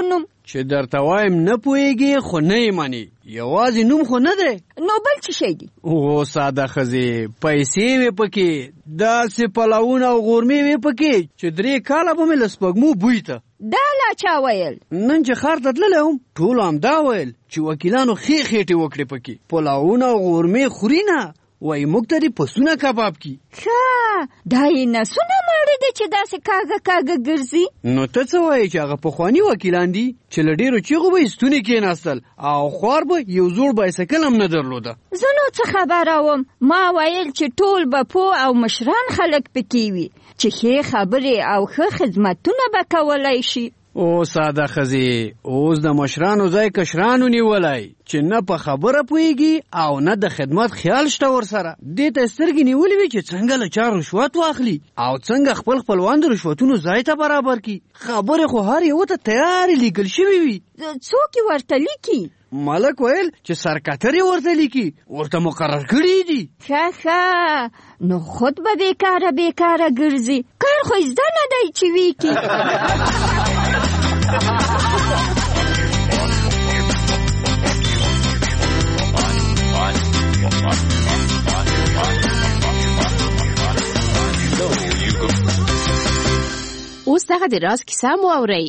چې درته وایم نه پوهېږي خو نه یې منې، یوازې نوم خو نه دی. نو بل څه شی دی؟ او ساده ښځې، پیسې وې پکې، داسې پلونه او غورمې وې پکې چې درې کاله به مې له سپږمو بوی ته. دا لا چا ویل؟ نن چې ښار ته تللی وم ټولو همدا ویل چې وکیلانو ښې خېټې وکړې پکې، پلونه او غورمې خوري نه، وایي موږ ته دې پسونه کباب کی. ښه دا یې نسونه ماړه دی چې داسې کاږه کاږه ګرځي. نو ته څه وایې چې هغه پخواني وکیلان دي چې له ډېرو چیغو به یې ستونې کېناستل او خوار به یو زوړ بایسکل هم نه درلوده. زه نو څه خبره وم، ما ویل چې ټول به پوه او مشران خلک پکې وي چې ښې خبرې او ښه خدمتونه به کولی شي. او ساده ښځې، اوس د مشرانو ځای کشرانو نیولی چې نه په خبره پوهېږي او نه د خدمت خیال شته ورسره. دې ته سترګې نیولې وي چې څنګه له چا رشوت واخلي او څنګه خپل خپلوان د رشوتونو ځای ته برابر کړي. خبرې خو هر یوه ته تیارې لیکل شوي وي. څوک یې ورته لیکي؟ ملک ویل چې سرکتر یې ورته لیکي، ورته مقرر کړي دي. ښه ښه، نو خود به بېکاره بېکاره ګرځي، کار خو یې زده نه دی چې ویکي. اوس دغه د راز کیسه مو اورئ.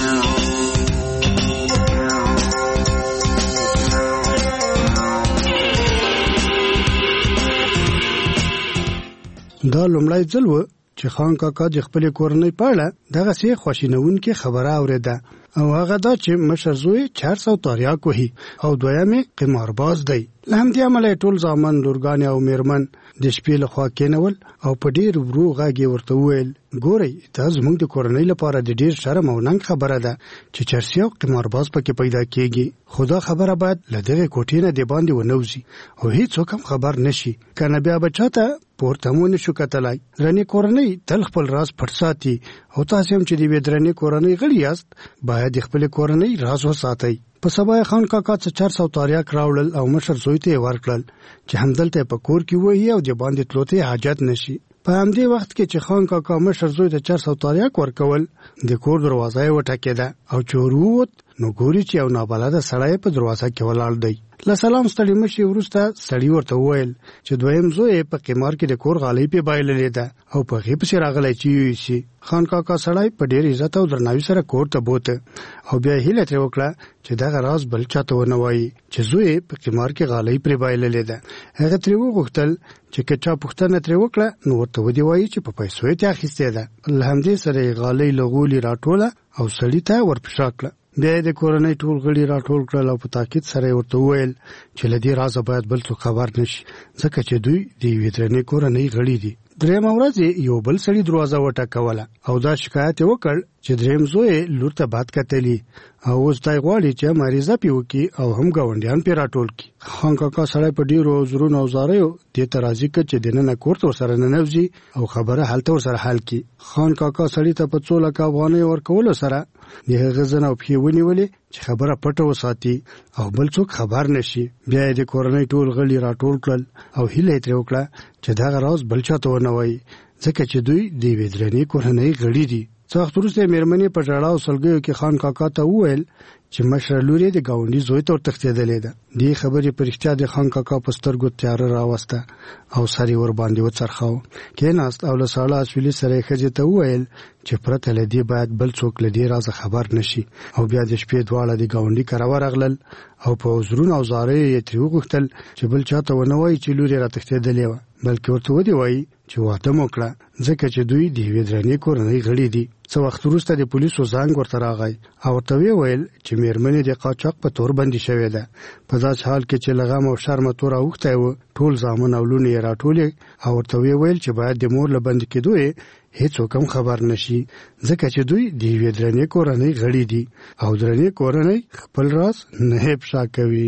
دا لومړی ځل و چې خان کاکا د خپلې کورنۍ په اړه دغسې خواشینونکې خبره اورېده، او هغه دا چې مشر زوی چار سو تاریاک وهي او دویم یې قمارباز دی. له همدې امله یې ټول زامن، لورګانې او میرمن د شپې له خوا کېنول او په ډېر ورو غږ یې ورته وویل: ګورئ، دا زموږ د کورنۍ لپاره د ډېر شرم او ننګ خبره ده چې چرسي او قمارباز پکې پیدا کېږي، خو دا خبره باید له دغې کوټې نه د باندې ونوځي او هېڅوک هم خبر نشي، که نه بیا به چاته پورته مو نشو کتلی. درنې کورنۍ تل خپل راز پټ ساتي او تاسې هم چې د یوې درنې کورنۍ غړي یاست باید د خپلې کورنۍ راز وساتئ. په سبا خان کاکا څه چار سو تاریاک راوړل او مشر زوی ته یې ورکړل چې همدلته په کور کې ووهي او د باندې تلو ته حاجت نشي. په همدې وخت کې چې خان کاکا مشر زوی ته چار سو تاریاک ورکول، د کور دروازه یې وټکېده او چې ور ووت نو ګوري چې یو نابلده سړی په دروازه کې ولاړ دی. له سلام ستړي مشي وروسته سړي ورته وویل چې دویم زوی په قمار کې د کور غالۍ پې بایللې ده او په هغې پسې راغلی چې یوسي. خان کاکا سړی په ډېر عزت او درناوي سره کور ته بوته او بیا هیله ترې وکړه چې دغه راز بل چاته ونه وایي چې زوی په قمار کې غالۍ پرې بایللې ده. هغه ترې وغوښتل چې که چا پوښتنه ترې وکړه نو ورته ودې وایي چې په پیسو یې ترې اخیستې ده. له همدې سره یې غالۍ له غولي راټوله او سړي ته ورپشا کړه. بیا یې د کورنۍ ټول غړي راټول کړل او په تاکید سره یې ورته وویل چې له دې رازه باید بل څوک خبر نشي، ځکه چې دوی د یوې درنې کورنۍ غړي دي. درېیمه ورځ یو بل سړي دروازه وټکوله او دا شکایت یې وکړ چې درېیم زوی لور ته بد کتلي او اوس دی غواړي چې مریضه پې وکړي او هم ګاونډیان پې راټول کړي. خان کاکا سړی په ډېرو زرونو او زاریو دې ته راضي کړ چې دننه کور ته ورسره ننوځي او خبره هلته ورسره حل کړي. خان کاکا سړي ته په څو لکه افغانۍ ورکولو سره د هغه زنه او پښې ونیولې چې خبره پټه وساتي او بل څوک خبر نشي. بیا یې د کورنۍ ټول غړي راټول کړل او هیله یې ترې وکړه چې دغه راز بل چاته ونه وایي، ځکه چې دوی د یوې درنې کورنۍ غړي دي. څه وخت وروسته یې مېرمنې په ژړا او سلګیو کې خان کاکا ته وویل چې مشره لور یې د ګاونډي زوی ته ورتښتېدلې ده. دې خبرې په رښتیا د خان کاکا په سترګو تیاره راوسته او سر یې ورباندې وڅرخاوه. کېناست او له ساړه اسویلي سره یې ښځې ته وویل چې پرته له دې باید بل څوک له دې رازه خبر نشي. او بیا د شپې دواړه د ګاونډي کره ورغلل او په عذرونو او زاریو یې ترې وغوښتل چې بل چاته ونه وایي چې لور یې راتښتېدلې وه، بلکې ورته ودې وایي چې واده مو کړه، ځکه چې دوی د یوې درنې کورنۍ غړي دي. څه وخت وروسته د پولیسو زنګ ورته راغی او ورته ویې ویل چې مېرمنې د قاچاق په تور بندي شوې ده. په داسې حال کې چې له غم او شرمه توره اوښتی و، ټول زامن او لوڼې یې راټولې او ورته ویې ویل چې باید د مور له بندي کېدو یې هېڅوک هم خبر نشي، ځکه چې دوی د یوې درنې کورنۍ غړي دي او درنې کورنۍ خپل راز نه افشا کوي.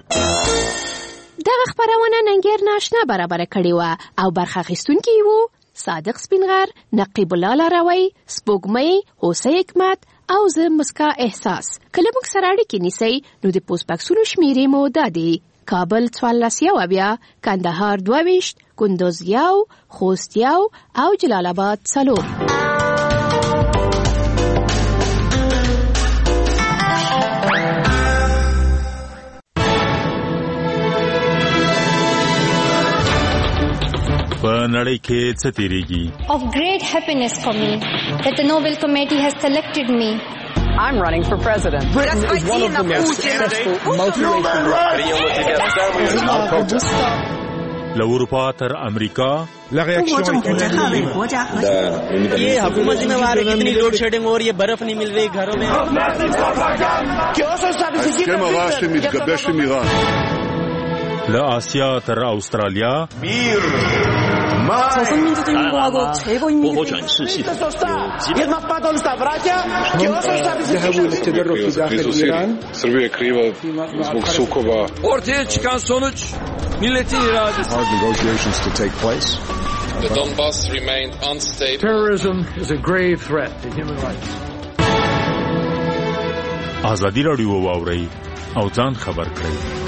ناشنا برابر کړی و او برخه اخیستونکي وو صادق سپینغر، نقیب الله لاروی، سپوږمۍ، هوسۍ حکمت او زه مسکا احساس. کله موږ سره اړیکې نیسئ نو د پوسټ باکسونو شمیرې مو دا دي: کابل څوارلس یو اویا، کندهار دوه ویشت، کندوز یو، خوست یو او جلال آباد څلور. په نړۍ کې څه تیریږي؟ Of great happiness for me that the Nobel Committee has selected me. I'm running for president. Britain is one of the most successful multiracial. له اروپا تر امریکا ये हुकूमत जिम्मेवार है, कितनी load shedding हो रही है, बर्फ नहीं मिल रही घरों में. له آسیا تر استرالیا 조선민주주의공화국 최고입니다. Ortaya çıkan sonuç milletin iradesi. Hard negotiations to take place. The Donbass remained unstable. Terrorism is a grave threat to human rights. ازادي راډیو واورئ او ځان خبر کړئ.